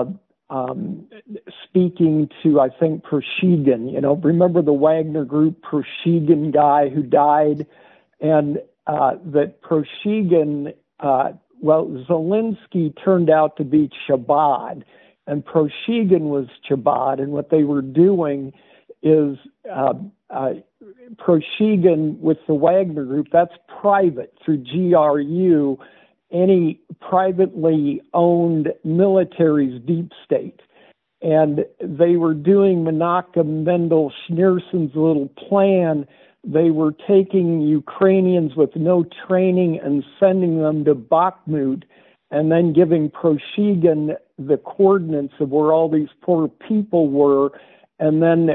speaking to, I think, Prigozhin. Remember the Wagner Group Prigozhin guy who died? And that Prigozhin, Zelensky turned out to be Chabad, and Prigozhin was Chabad. And what they were doing is Prigozhin with the Wagner Group, that's private through GRU, any privately owned military's deep state. And they were doing Menachem Mendel Schneerson's little plan. They were taking Ukrainians with no training and sending them to Bakhmut and then giving Prigozhin the coordinates of where all these poor people were. And then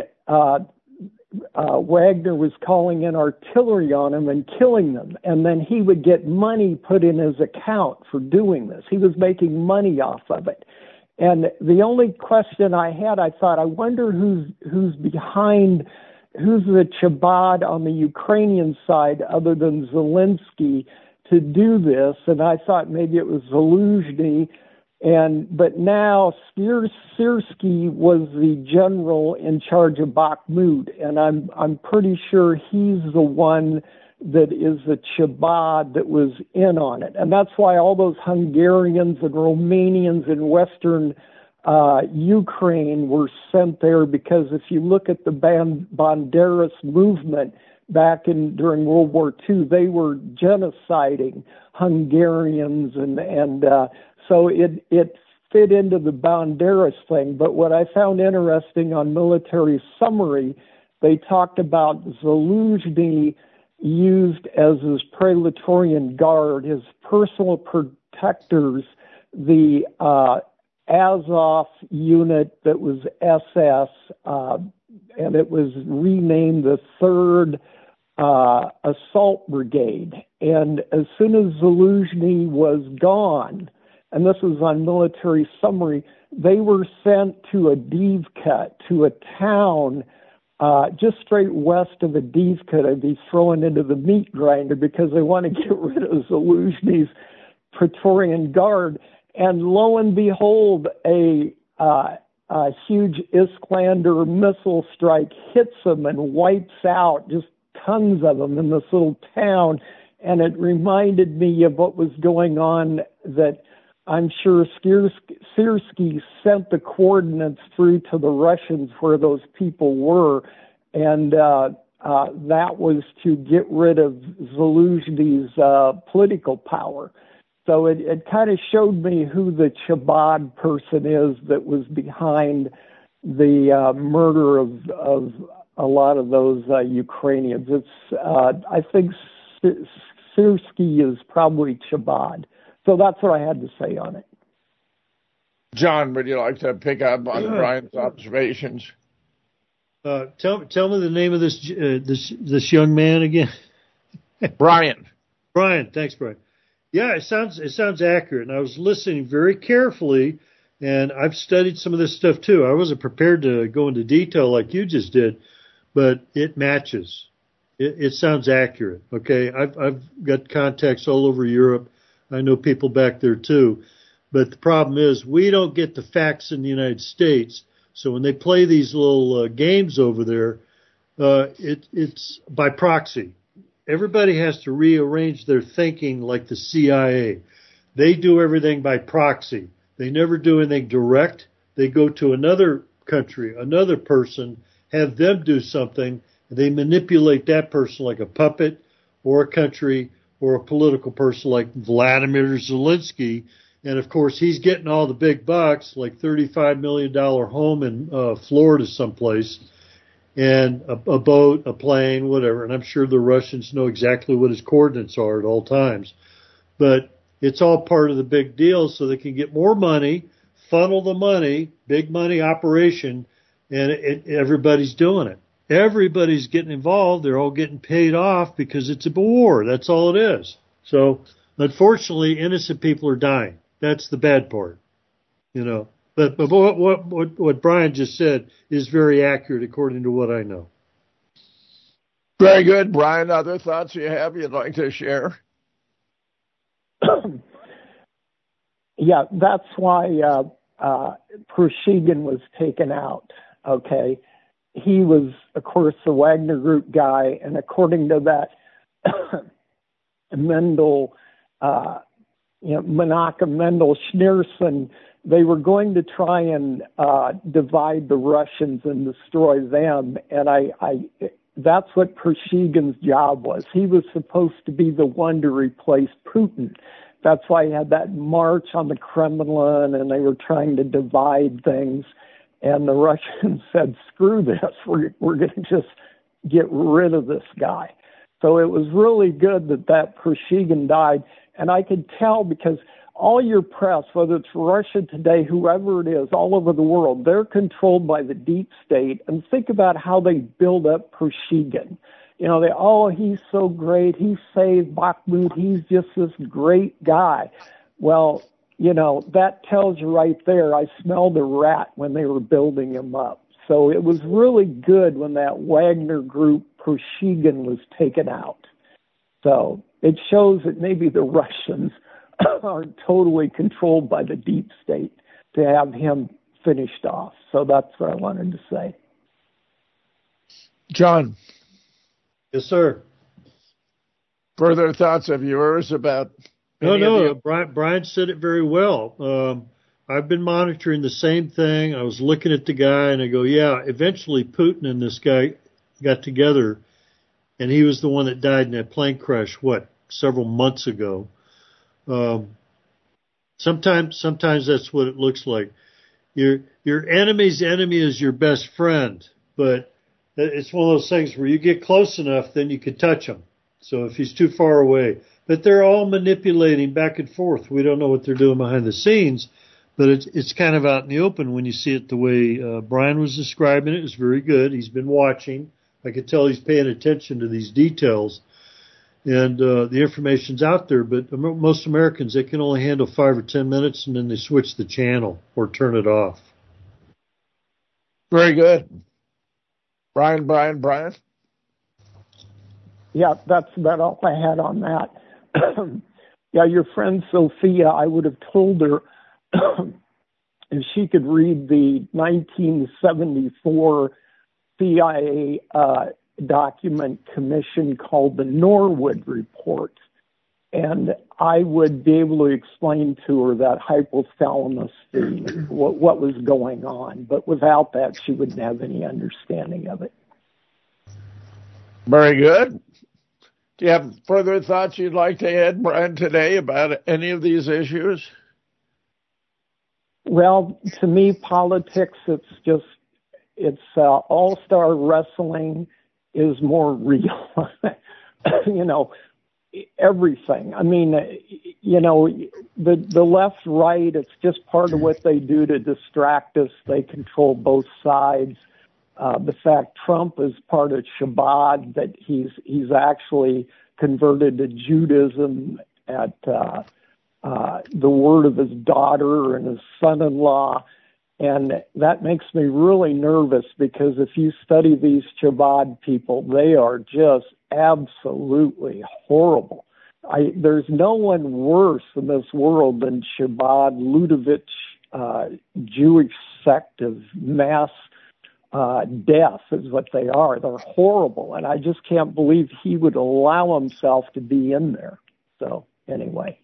Wagner was calling in artillery on them and killing them. And then he would get money put in his account for doing this. He was making money off of it. And the only question I had, I thought, I wonder who's behind, who's the Chabad on the Ukrainian side other than Zelensky to do this. And I thought maybe it was Zaluzhny. But now Syrskyi was the general in charge of Bakhmut, and I'm pretty sure he's the one that is the Chabad that was in on it. And that's why all those Hungarians and Romanians in Western Ukraine were sent there, because if you look at the Banderas movement back during World War II, they were genociding Hungarians and so it fit into the Banderas thing. But what I found interesting on Military Summary, they talked about Zaluzhny used as his Praetorian Guard, his personal protectors, the Azov unit that was SS, and it was renamed the 3rd Assault Brigade. And as soon as Zaluzhny was gone, and this was on Military Summary, they were sent to Avdiivka, to a town just straight west of Avdiivka to be thrown into the meat grinder because they want to get rid of Zaluzhny's Praetorian Guard. And lo and behold, a huge Iskander missile strike hits them and wipes out just tons of them in this little town. And it reminded me of what was going on, that I'm sure Syrskyi sent the coordinates through to the Russians where those people were, and that was to get rid of Zaluzhny's political power. So it kind of showed me who the Chabad person is that was behind the murder of a lot of those Ukrainians. It's I think Syrskyi is probably Chabad. So that's what I had to say on it. John, would you like to pick up on Brian's observations? Tell me the name of this young man again. Brian. Brian, thanks, Brian. Yeah, it sounds accurate. And I was listening very carefully, and I've studied some of this stuff too. I wasn't prepared to go into detail like you just did, but it matches. It sounds accurate. Okay, I've got contacts all over Europe. I know people back there too. But the problem is we don't get the facts in the United States. So when they play these little games over there, it's by proxy. everybody has to rearrange their thinking like the CIA. They do everything by proxy. They never do anything direct. They go to another country, another person, have them do something, and they manipulate that person like a puppet or a country or a political person like Vladimir Zelensky. And, of course, he's getting all the big bucks, like $35 million home in Florida someplace, and a boat, a plane, whatever. And I'm sure the Russians know exactly what his coordinates are at all times. But it's all part of the big deal so they can get more money, funnel the money, big money operation, and everybody's doing it. Everybody's getting involved. They're all getting paid off because it's a war. That's all it is. So, unfortunately, innocent people are dying. That's the bad part, you know. But what Brian just said is very accurate according to what I know. Very good, Brian. Other thoughts you have you'd like to share? Yeah, that's why Prigozhin was taken out. Okay. He was, of course, the Wagner Group guy, and according to that Menachem Mendel Schneerson, they were going to try and divide the Russians and destroy them, and that's what Prigozhin's job was. He was supposed to be the one to replace Putin. That's why he had that march on the Kremlin, and they were trying to divide things. And the Russians said, screw this, we're going to just get rid of this guy. So it was really good that Prigozhin died. And I could tell because all your press, whether it's Russia Today, whoever it is, all over the world, they're controlled by the deep state. And think about how they build up Prigozhin. You know, he's so great. He saved Bakhmut. He's just this great guy. Well, you know, that tells you right there, I smelled a rat when they were building him up. So it was really good when that Wagner Group, Prigozhin, was taken out. So it shows that maybe the Russians aren't totally controlled by the deep state to have him finished off. So that's what I wanted to say. John. Yes, sir. Further thoughts of yours about... No, Brian said it very well. I've been monitoring the same thing. I was looking at the guy, and I go, yeah, eventually Putin and this guy got together, and he was the one that died in that plane crash, several months ago. Sometimes that's what it looks like. Your enemy's enemy is your best friend, but it's one of those things where you get close enough, then you can touch him. So if he's too far away. But they're all manipulating back and forth. We don't know what they're doing behind the scenes, but it's kind of out in the open when you see it the way Brian was describing it. It's very good. He's been watching. I could tell he's paying attention to these details. And the information's out there, but most Americans, they can only handle 5 or 10 minutes, and then they switch the channel or turn it off. Very good. Brian? Yeah, that's about all I had on that. Yeah, your friend Sophia, I would have told her if she could read the 1974 CIA document commission called the Norwood Report, and I would be able to explain to her that hypothalamus thing, what was going on. But without that, she wouldn't have any understanding of it. Very good. Do you have further thoughts you'd like to add, Brian, today about any of these issues? Well, to me, politics, it's all-star wrestling is more real. You know, everything. I mean, you know, the left, right, it's just part of what they do to distract us. They control both sides. The fact Trump is part of Chabad, that he's actually converted to Judaism at the word of his daughter and his son-in-law. And that makes me really nervous because if you study these Chabad people, they are just absolutely horrible. There's no one worse in this world than Chabad, Ludovich, Jewish sect of mass death is what they are. They're horrible, and I just can't believe he would allow himself to be in there. So anyway.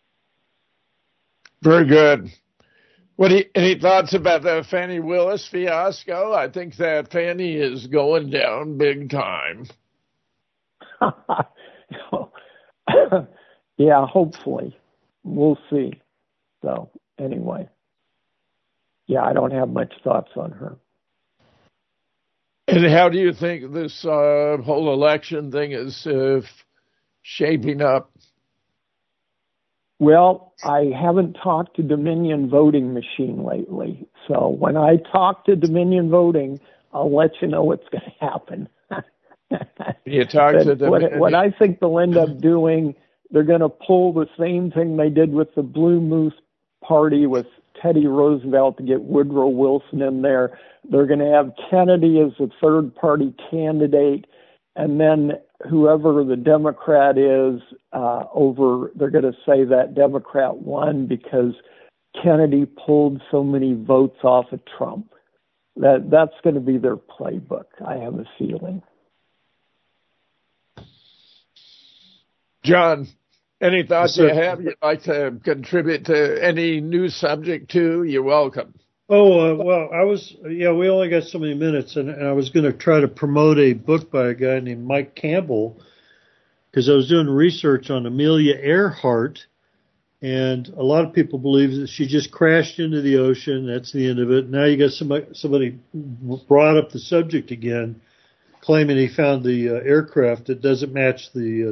Very good. Any thoughts about the Fannie Willis fiasco? I think that Fannie is going down big time. Yeah, hopefully. We'll see. So anyway. Yeah, I don't have much thoughts on her. And how do you think this whole election thing is shaping up? Well, I haven't talked to Dominion Voting Machine lately. So when I talk to Dominion Voting, I'll let you know what's going to happen. You talk to Dominion. What I think they'll end up doing, they're going to pull the same thing they did with the Blue Moose Party with Teddy Roosevelt to get Woodrow Wilson in there. They're going to have Kennedy as a third-party candidate, and then whoever the Democrat is they're going to say that Democrat won because Kennedy pulled so many votes off of Trump. That's going to be their playbook, I have a feeling. John, any thoughts you have you'd like to contribute to any new subject to? You're welcome. We only got so many minutes, and I was going to try to promote a book by a guy named Mike Campbell, because I was doing research on Amelia Earhart, and a lot of people believe that she just crashed into the ocean. That's the end of it. Now you got somebody brought up the subject again, claiming he found the aircraft that doesn't match the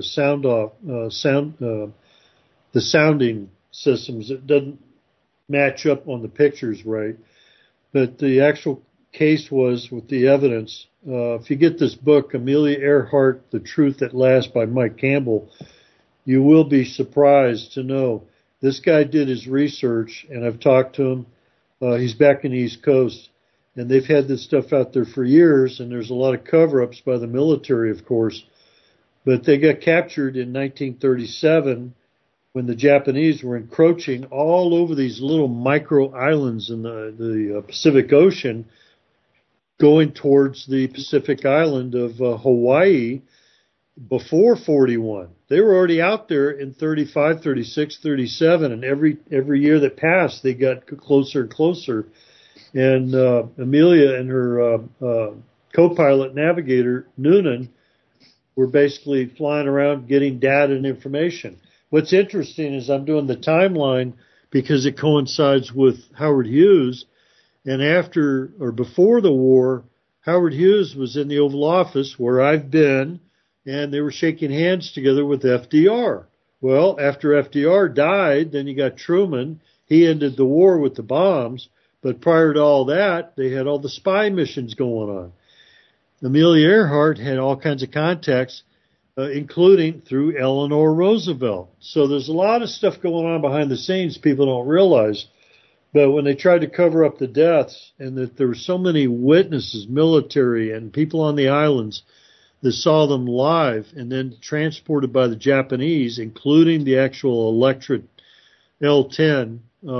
the sounding systems. It doesn't match up on the pictures right. But the actual case was with the evidence. If you get this book, Amelia Earhart, The Truth at Last by Mike Campbell, you will be surprised to know this guy did his research, and I've talked to him. He's back in the East Coast, and they've had this stuff out there for years, and there's a lot of cover-ups by the military, of course. But they got captured in 1937 when the Japanese were encroaching all over these little micro islands in the Pacific Ocean, going towards the Pacific island of Hawaii before 41. They were already out there in 35, 36, 37, and every year that passed, they got closer and closer. And Amelia and her co-pilot navigator, Noonan, were basically flying around getting data and information. What's interesting is I'm doing the timeline because it coincides with Howard Hughes. And after or before the war, Howard Hughes was in the Oval Office where I've been, and they were shaking hands together with FDR. Well, after FDR died, then you got Truman. He ended the war with the bombs. But prior to all that, they had all the spy missions going on. Amelia Earhart had all kinds of contacts, including through Eleanor Roosevelt. So there's a lot of stuff going on behind the scenes people don't realize. But when they tried to cover up the deaths, and that there were so many witnesses, military and people on the islands that saw them live and then transported by the Japanese, including the actual Electra L-10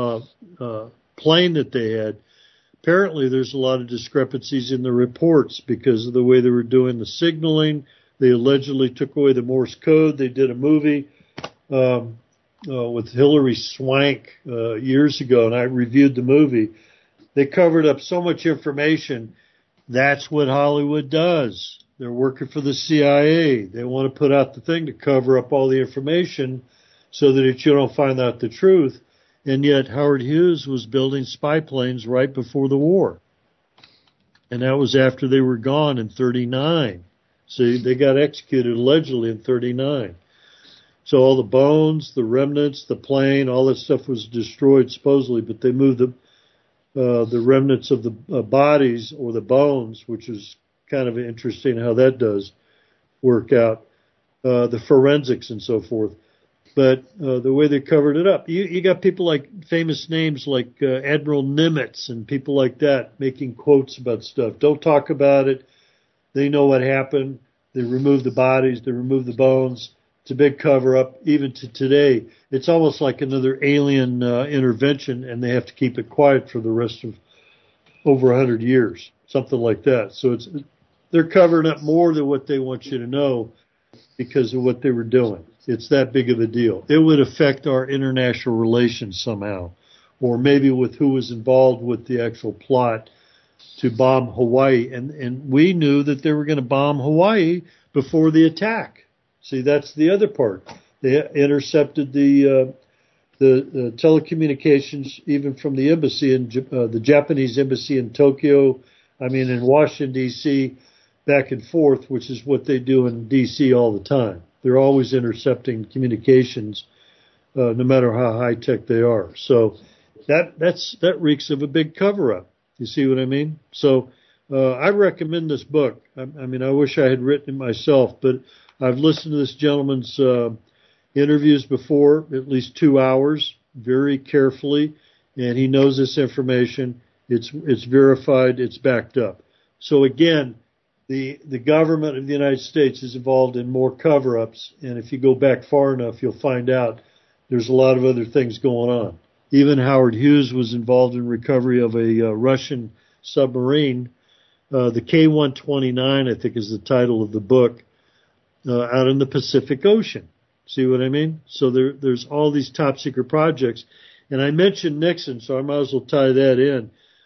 plane that they had, apparently there's a lot of discrepancies in the reports because of the way they were doing the signaling. They allegedly took away the Morse code. They did a movie with Hilary Swank years ago, and I reviewed the movie. They covered up so much information. That's what Hollywood does. They're working for the CIA. They want to put out the thing to cover up all the information so that you don't find out the truth. And yet Howard Hughes was building spy planes right before the war. And that was after they were gone in 39. So they got executed allegedly in 39. So all the bones, the remnants, the plane, all that stuff was destroyed supposedly, but they moved the remnants of the bodies or the bones, which is kind of interesting how that does work out, the forensics and so forth. But the way they covered it up, you got people like famous names like Admiral Nimitz and people like that making quotes about stuff. Don't talk about it. They know what happened. They removed the bodies. They removed the bones. It's a big cover-up. Even to today, it's almost like another alien intervention, and they have to keep it quiet for the rest of over 100 years. something like that. So they're covering up more than what they want you to know because of what they were doing. It's that big of a deal. It would affect our international relations somehow, or maybe with who was involved with the actual plot to bomb Hawaii. And we knew that they were going to bomb Hawaii before the attack. See, that's the other part. They intercepted the telecommunications even from the embassy in the Japanese embassy in in Washington, D.C., back and forth, which is what they do in D.C. all the time. They're always intercepting communications, no matter how high-tech they are. So that reeks of a big cover-up. You see what I mean? So I recommend this book. I wish I had written it myself, but I've listened to this gentleman's interviews before, at least 2 hours, very carefully, and he knows this information. It's verified. It's backed up. So again, the government of the United States is involved in more cover-ups, and if you go back far enough, you'll find out there's a lot of other things going on. Even Howard Hughes was involved in recovery of a Russian submarine, the K-129, I think is the title of the book, out in the Pacific Ocean. See what I mean? So there's all these top-secret projects. And I mentioned Nixon, so I might as well tie that in.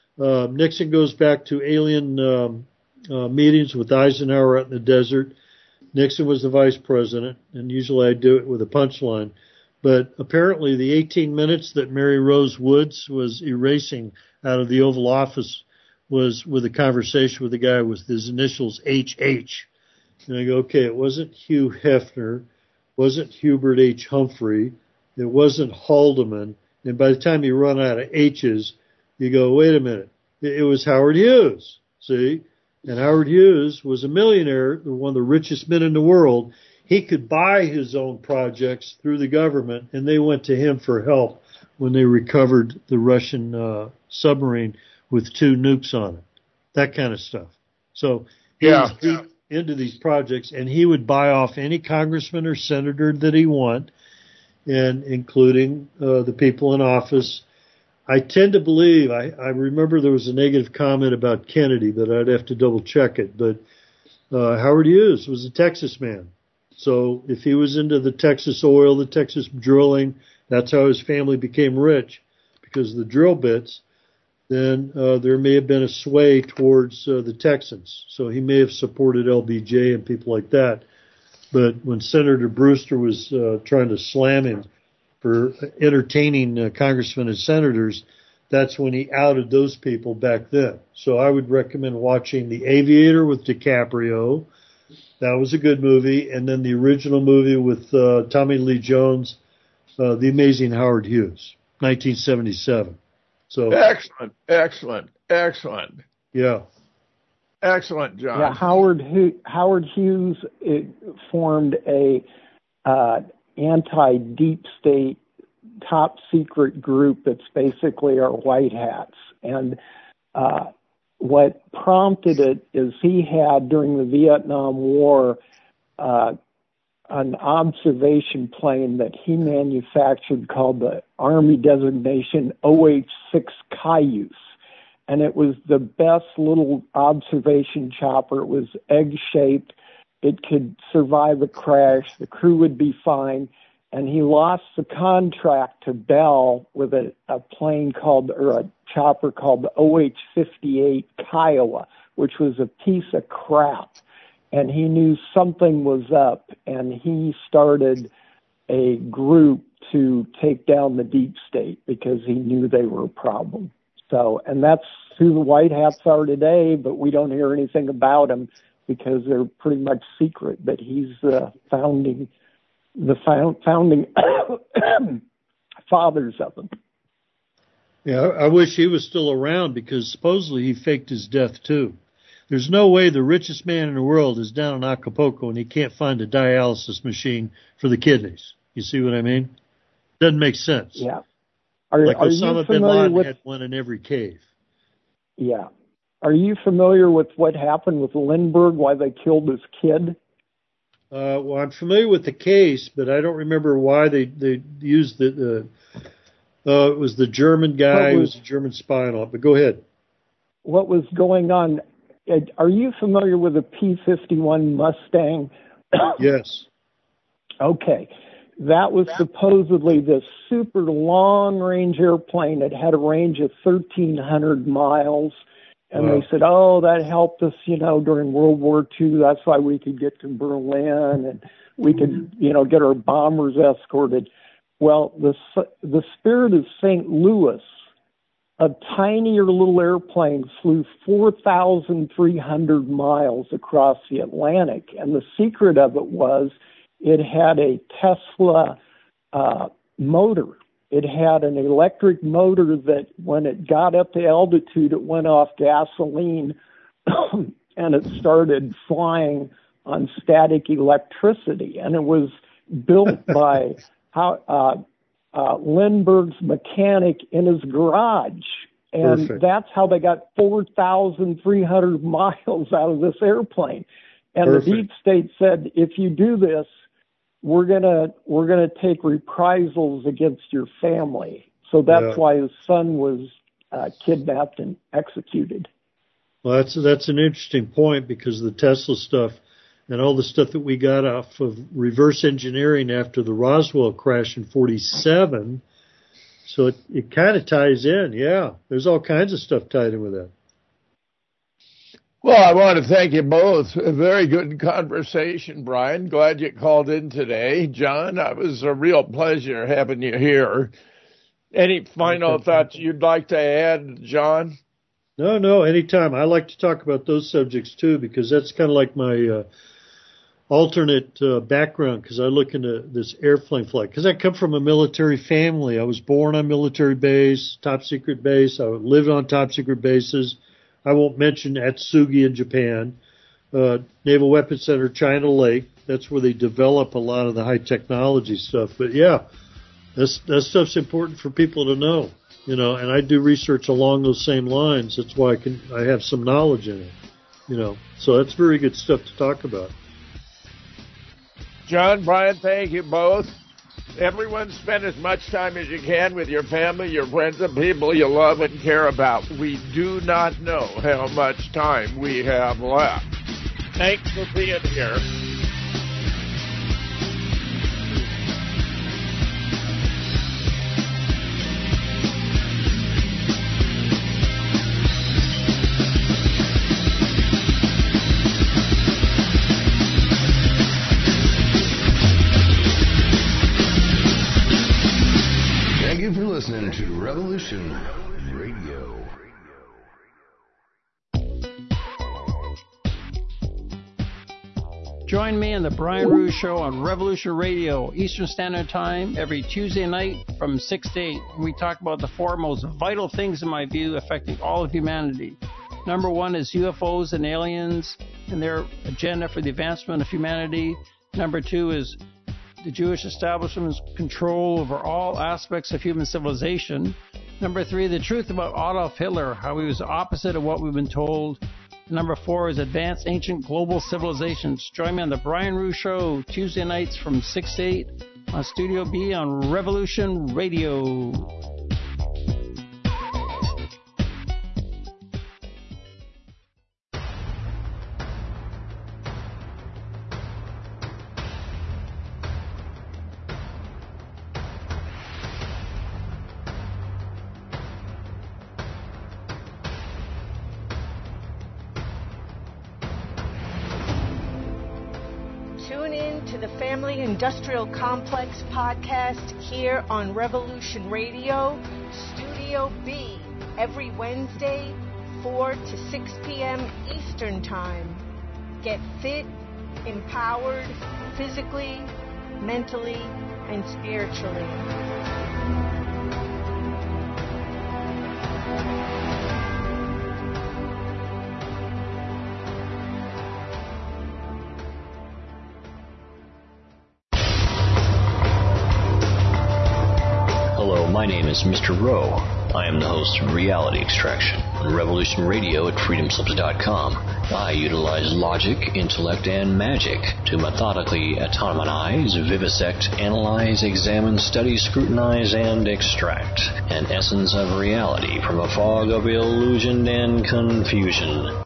Nixon goes back to alien meetings with Eisenhower out in the desert. Nixon was the vice president, and usually I do it with a punchline. But apparently the 18 minutes that Mary Rose Woods was erasing out of the Oval Office was with a conversation with a guy with his initials HH. And I go, okay, it wasn't Hugh Hefner, wasn't Hubert H. Humphrey, it wasn't Haldeman. And by the time you run out of H's, you go, wait a minute, it was Howard Hughes, see? And Howard Hughes was a millionaire, one of the richest men in the world. He could buy his own projects through the government, and they went to him for help when they recovered the Russian submarine with 2 nukes on it, that kind of stuff. So he was deep into these projects, and he would buy off any congressman or senator that he wanted, and including the people in office. I tend to believe, I remember there was a negative comment about Kennedy, but I'd have to double check it. But Howard Hughes was a Texas man. So if he was into the Texas oil, the Texas drilling, that's how his family became rich, because of the drill bits, then there may have been a sway towards the Texans. So he may have supported LBJ and people like that. But when Senator Brewster was trying to slam him for entertaining congressmen and senators, that's when he outed those people back then. So I would recommend watching The Aviator with DiCaprio. That was a good movie. And then the original movie with Tommy Lee Jones, The Amazing Howard Hughes, 1977. So Excellent. Yeah. Excellent, John. Yeah, Howard Hughes formed a anti-deep state top secret group that's basically our white hats. And what prompted it is he had, during the Vietnam War, an observation plane that he manufactured called the Army designation OH-6 Cayuse. And it was the best little observation chopper. It was egg-shaped. It could survive a crash. The crew would be fine. And he lost the contract to Bell with a plane called, or a chopper called the OH-58 Kiowa, which was a piece of crap. And he knew something was up, and he started a group to take down the deep state because he knew they were a problem. So, and that's who the white hats are today, but we don't hear anything about them because they're pretty much secret. But he's the founding fathers of them. Yeah, I wish he was still around, because supposedly he faked his death too. There's no way the richest man in the world is down in Acapulco and he can't find a dialysis machine for the kidneys. You see what I mean? Doesn't make sense. Yeah. Like Osama bin Laden had one in every cave. Yeah. Are you familiar with what happened with Lindbergh, why they killed his kid? Well, I'm familiar with the case, but I don't remember why they used it was the German guy who was a German spy and all. But go ahead. What was going on? are you familiar with the P-51 Mustang? Yes. Okay. That was supposedly this super long-range airplane. It had a range of 1,300 miles. And they said, oh, that helped us, during World War II. That's why we could get to Berlin and we could, get our bombers escorted. Well, the Spirit of St. Louis, a tinier little airplane, flew 4,300 miles across the Atlantic. And the secret of it was it had a Tesla motor. It had an electric motor that when it got up to altitude, it went off gasoline and it started flying on static electricity. And it was built by Lindbergh's mechanic in his garage. And that's how they got 4,300 miles out of this airplane. And the deep state said, if you do this, we're gonna take reprisals against your family. So that's why his son was kidnapped and executed. Well, that's an interesting point, because the Tesla stuff and all the stuff that we got off of reverse engineering after the Roswell crash in 1947. So it kind of ties in. Yeah, there's all kinds of stuff tied in with that. Well, I want to thank you both. A very good conversation, Brian. Glad you called in today. John, it was a real pleasure having you here. Any final thoughts you'd like to add, John? No, anytime. I like to talk about those subjects, too, because that's kind of like my alternate background, because I look into this airplane flight. Because I come from a military family. I was born on military base, top secret base. I lived on top secret bases. I won't mention Atsugi in Japan, Naval Weapons Center, China Lake. That's where they develop a lot of the high technology stuff. But yeah, that stuff's important for people to know, and I do research along those same lines. That's why I have some knowledge in it, so that's very good stuff to talk about. John, Brian, thank you both. Everyone, spend as much time as you can with your family, your friends, and people you love and care about. We do not know how much time we have left. Thanks for being here. Listening to Revolution Radio. Join me in the Brian Ruhe Show on Revolution Radio, Eastern Standard Time, every Tuesday night from 6 to 8. We talk about the four most vital things, in my view, affecting all of humanity. Number one is UFOs and aliens and their agenda for the advancement of humanity. Number two is the Jewish establishment's control over all aspects of human civilization. Number three, the truth about Adolf Hitler, how he was the opposite of what we've been told. Number four is advanced ancient global civilizations. Join me on the Brian Ruhe Show, Tuesday nights from 6 to 8 on Studio B on Revolution Radio. Industrial Complex podcast here on Revolution Radio, Studio B, every Wednesday, 4 to 6 p.m. Eastern Time. Get fit, empowered, physically, mentally, and spiritually. My name is Mr. Rowe. I am the host of Reality Extraction on Revolution Radio at freedomslips.com. I utilize logic, intellect, and magic to methodically autonomize, vivisect, analyze, examine, study, scrutinize, and extract an essence of reality from a fog of illusion and confusion.